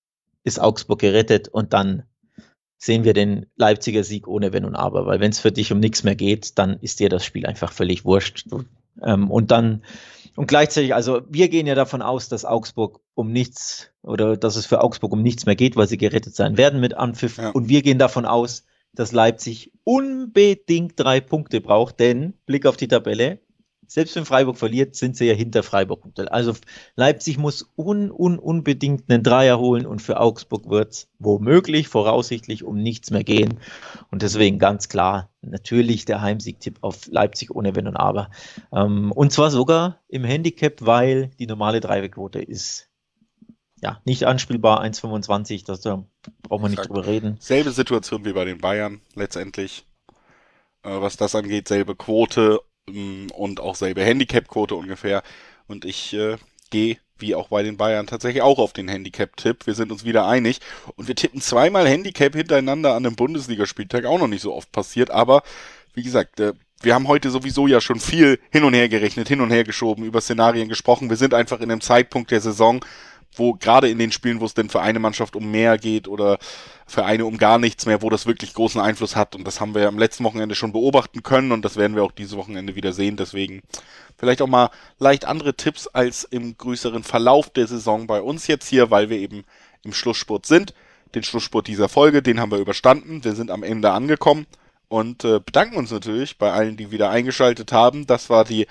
ist Augsburg gerettet und dann sehen wir den Leipziger Sieg ohne Wenn und Aber, weil wenn es für dich um nichts mehr geht, dann ist dir das Spiel einfach völlig wurscht. Ähm, und dann, und gleichzeitig, also wir gehen ja davon aus, dass Augsburg um nichts oder dass es für Augsburg um nichts mehr geht, weil sie gerettet sein werden mit Anpfiff. Ja. Und wir gehen davon aus, dass Leipzig unbedingt drei Punkte braucht, denn Blick auf die Tabelle, selbst wenn Freiburg verliert, sind sie ja hinter Freiburg. Also Leipzig muss un, un, unbedingt einen Dreier holen und für Augsburg wird es womöglich, voraussichtlich um nichts mehr gehen. Und deswegen ganz klar, natürlich der Heimsiegtipp auf Leipzig ohne Wenn und Aber. Und zwar sogar im Handicap, weil die normale Dreierquote ist ja nicht anspielbar, eins Komma fünfundzwanzig, das, da braucht man nicht drüber reden. Selbe Situation wie bei den Bayern letztendlich, äh, was das angeht, selbe Quote und auch selbe Handicap-Quote ungefähr. Und ich äh, gehe, wie auch bei den Bayern, tatsächlich auch auf den Handicap-Tipp. Wir sind uns wieder einig. Und wir tippen zweimal Handicap hintereinander an einem Bundesligaspieltag. Auch noch nicht so oft passiert. Aber, wie gesagt, äh, wir haben heute sowieso ja schon viel hin und her gerechnet, hin und her geschoben, über Szenarien gesprochen. Wir sind einfach in einem Zeitpunkt der Saison, wo gerade in den Spielen, wo es denn für eine Mannschaft um mehr geht oder für eine um gar nichts mehr, wo das wirklich großen Einfluss hat. Und das haben wir am letzten Wochenende schon beobachten können und das werden wir auch dieses Wochenende wieder sehen. Deswegen vielleicht auch mal leicht andere Tipps als im größeren Verlauf der Saison bei uns jetzt hier, weil wir eben im Schlussspurt sind. Den Schlussspurt dieser Folge, den haben wir überstanden. Wir sind am Ende angekommen und äh, bedanken uns natürlich bei allen, die wieder eingeschaltet haben. Das war die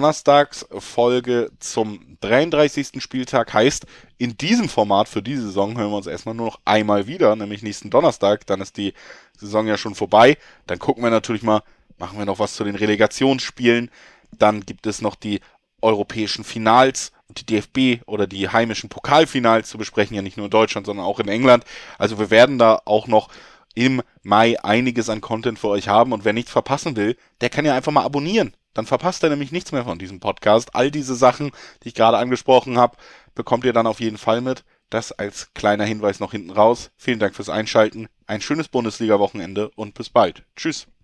Donnerstagsfolge zum dreiunddreißigsten Spieltag. Heißt, in diesem Format für diese Saison hören wir uns erstmal nur noch einmal wieder, nämlich nächsten Donnerstag. Dann ist die Saison ja schon vorbei. Dann gucken wir natürlich mal, machen wir noch was zu den Relegationsspielen. Dann gibt es noch die europäischen Finals und die D F B oder die heimischen Pokalfinals zu besprechen. Ja nicht nur in Deutschland, sondern auch in England. Also wir werden da auch noch im Mai einiges an Content für euch haben. Und wer nichts verpassen will, der kann ja einfach mal abonnieren. Dann verpasst ihr nämlich nichts mehr von diesem Podcast. All diese Sachen, die ich gerade angesprochen habe, bekommt ihr dann auf jeden Fall mit. Das als kleiner Hinweis noch hinten raus. Vielen Dank fürs Einschalten. Ein schönes Bundesliga-Wochenende und bis bald. Tschüss.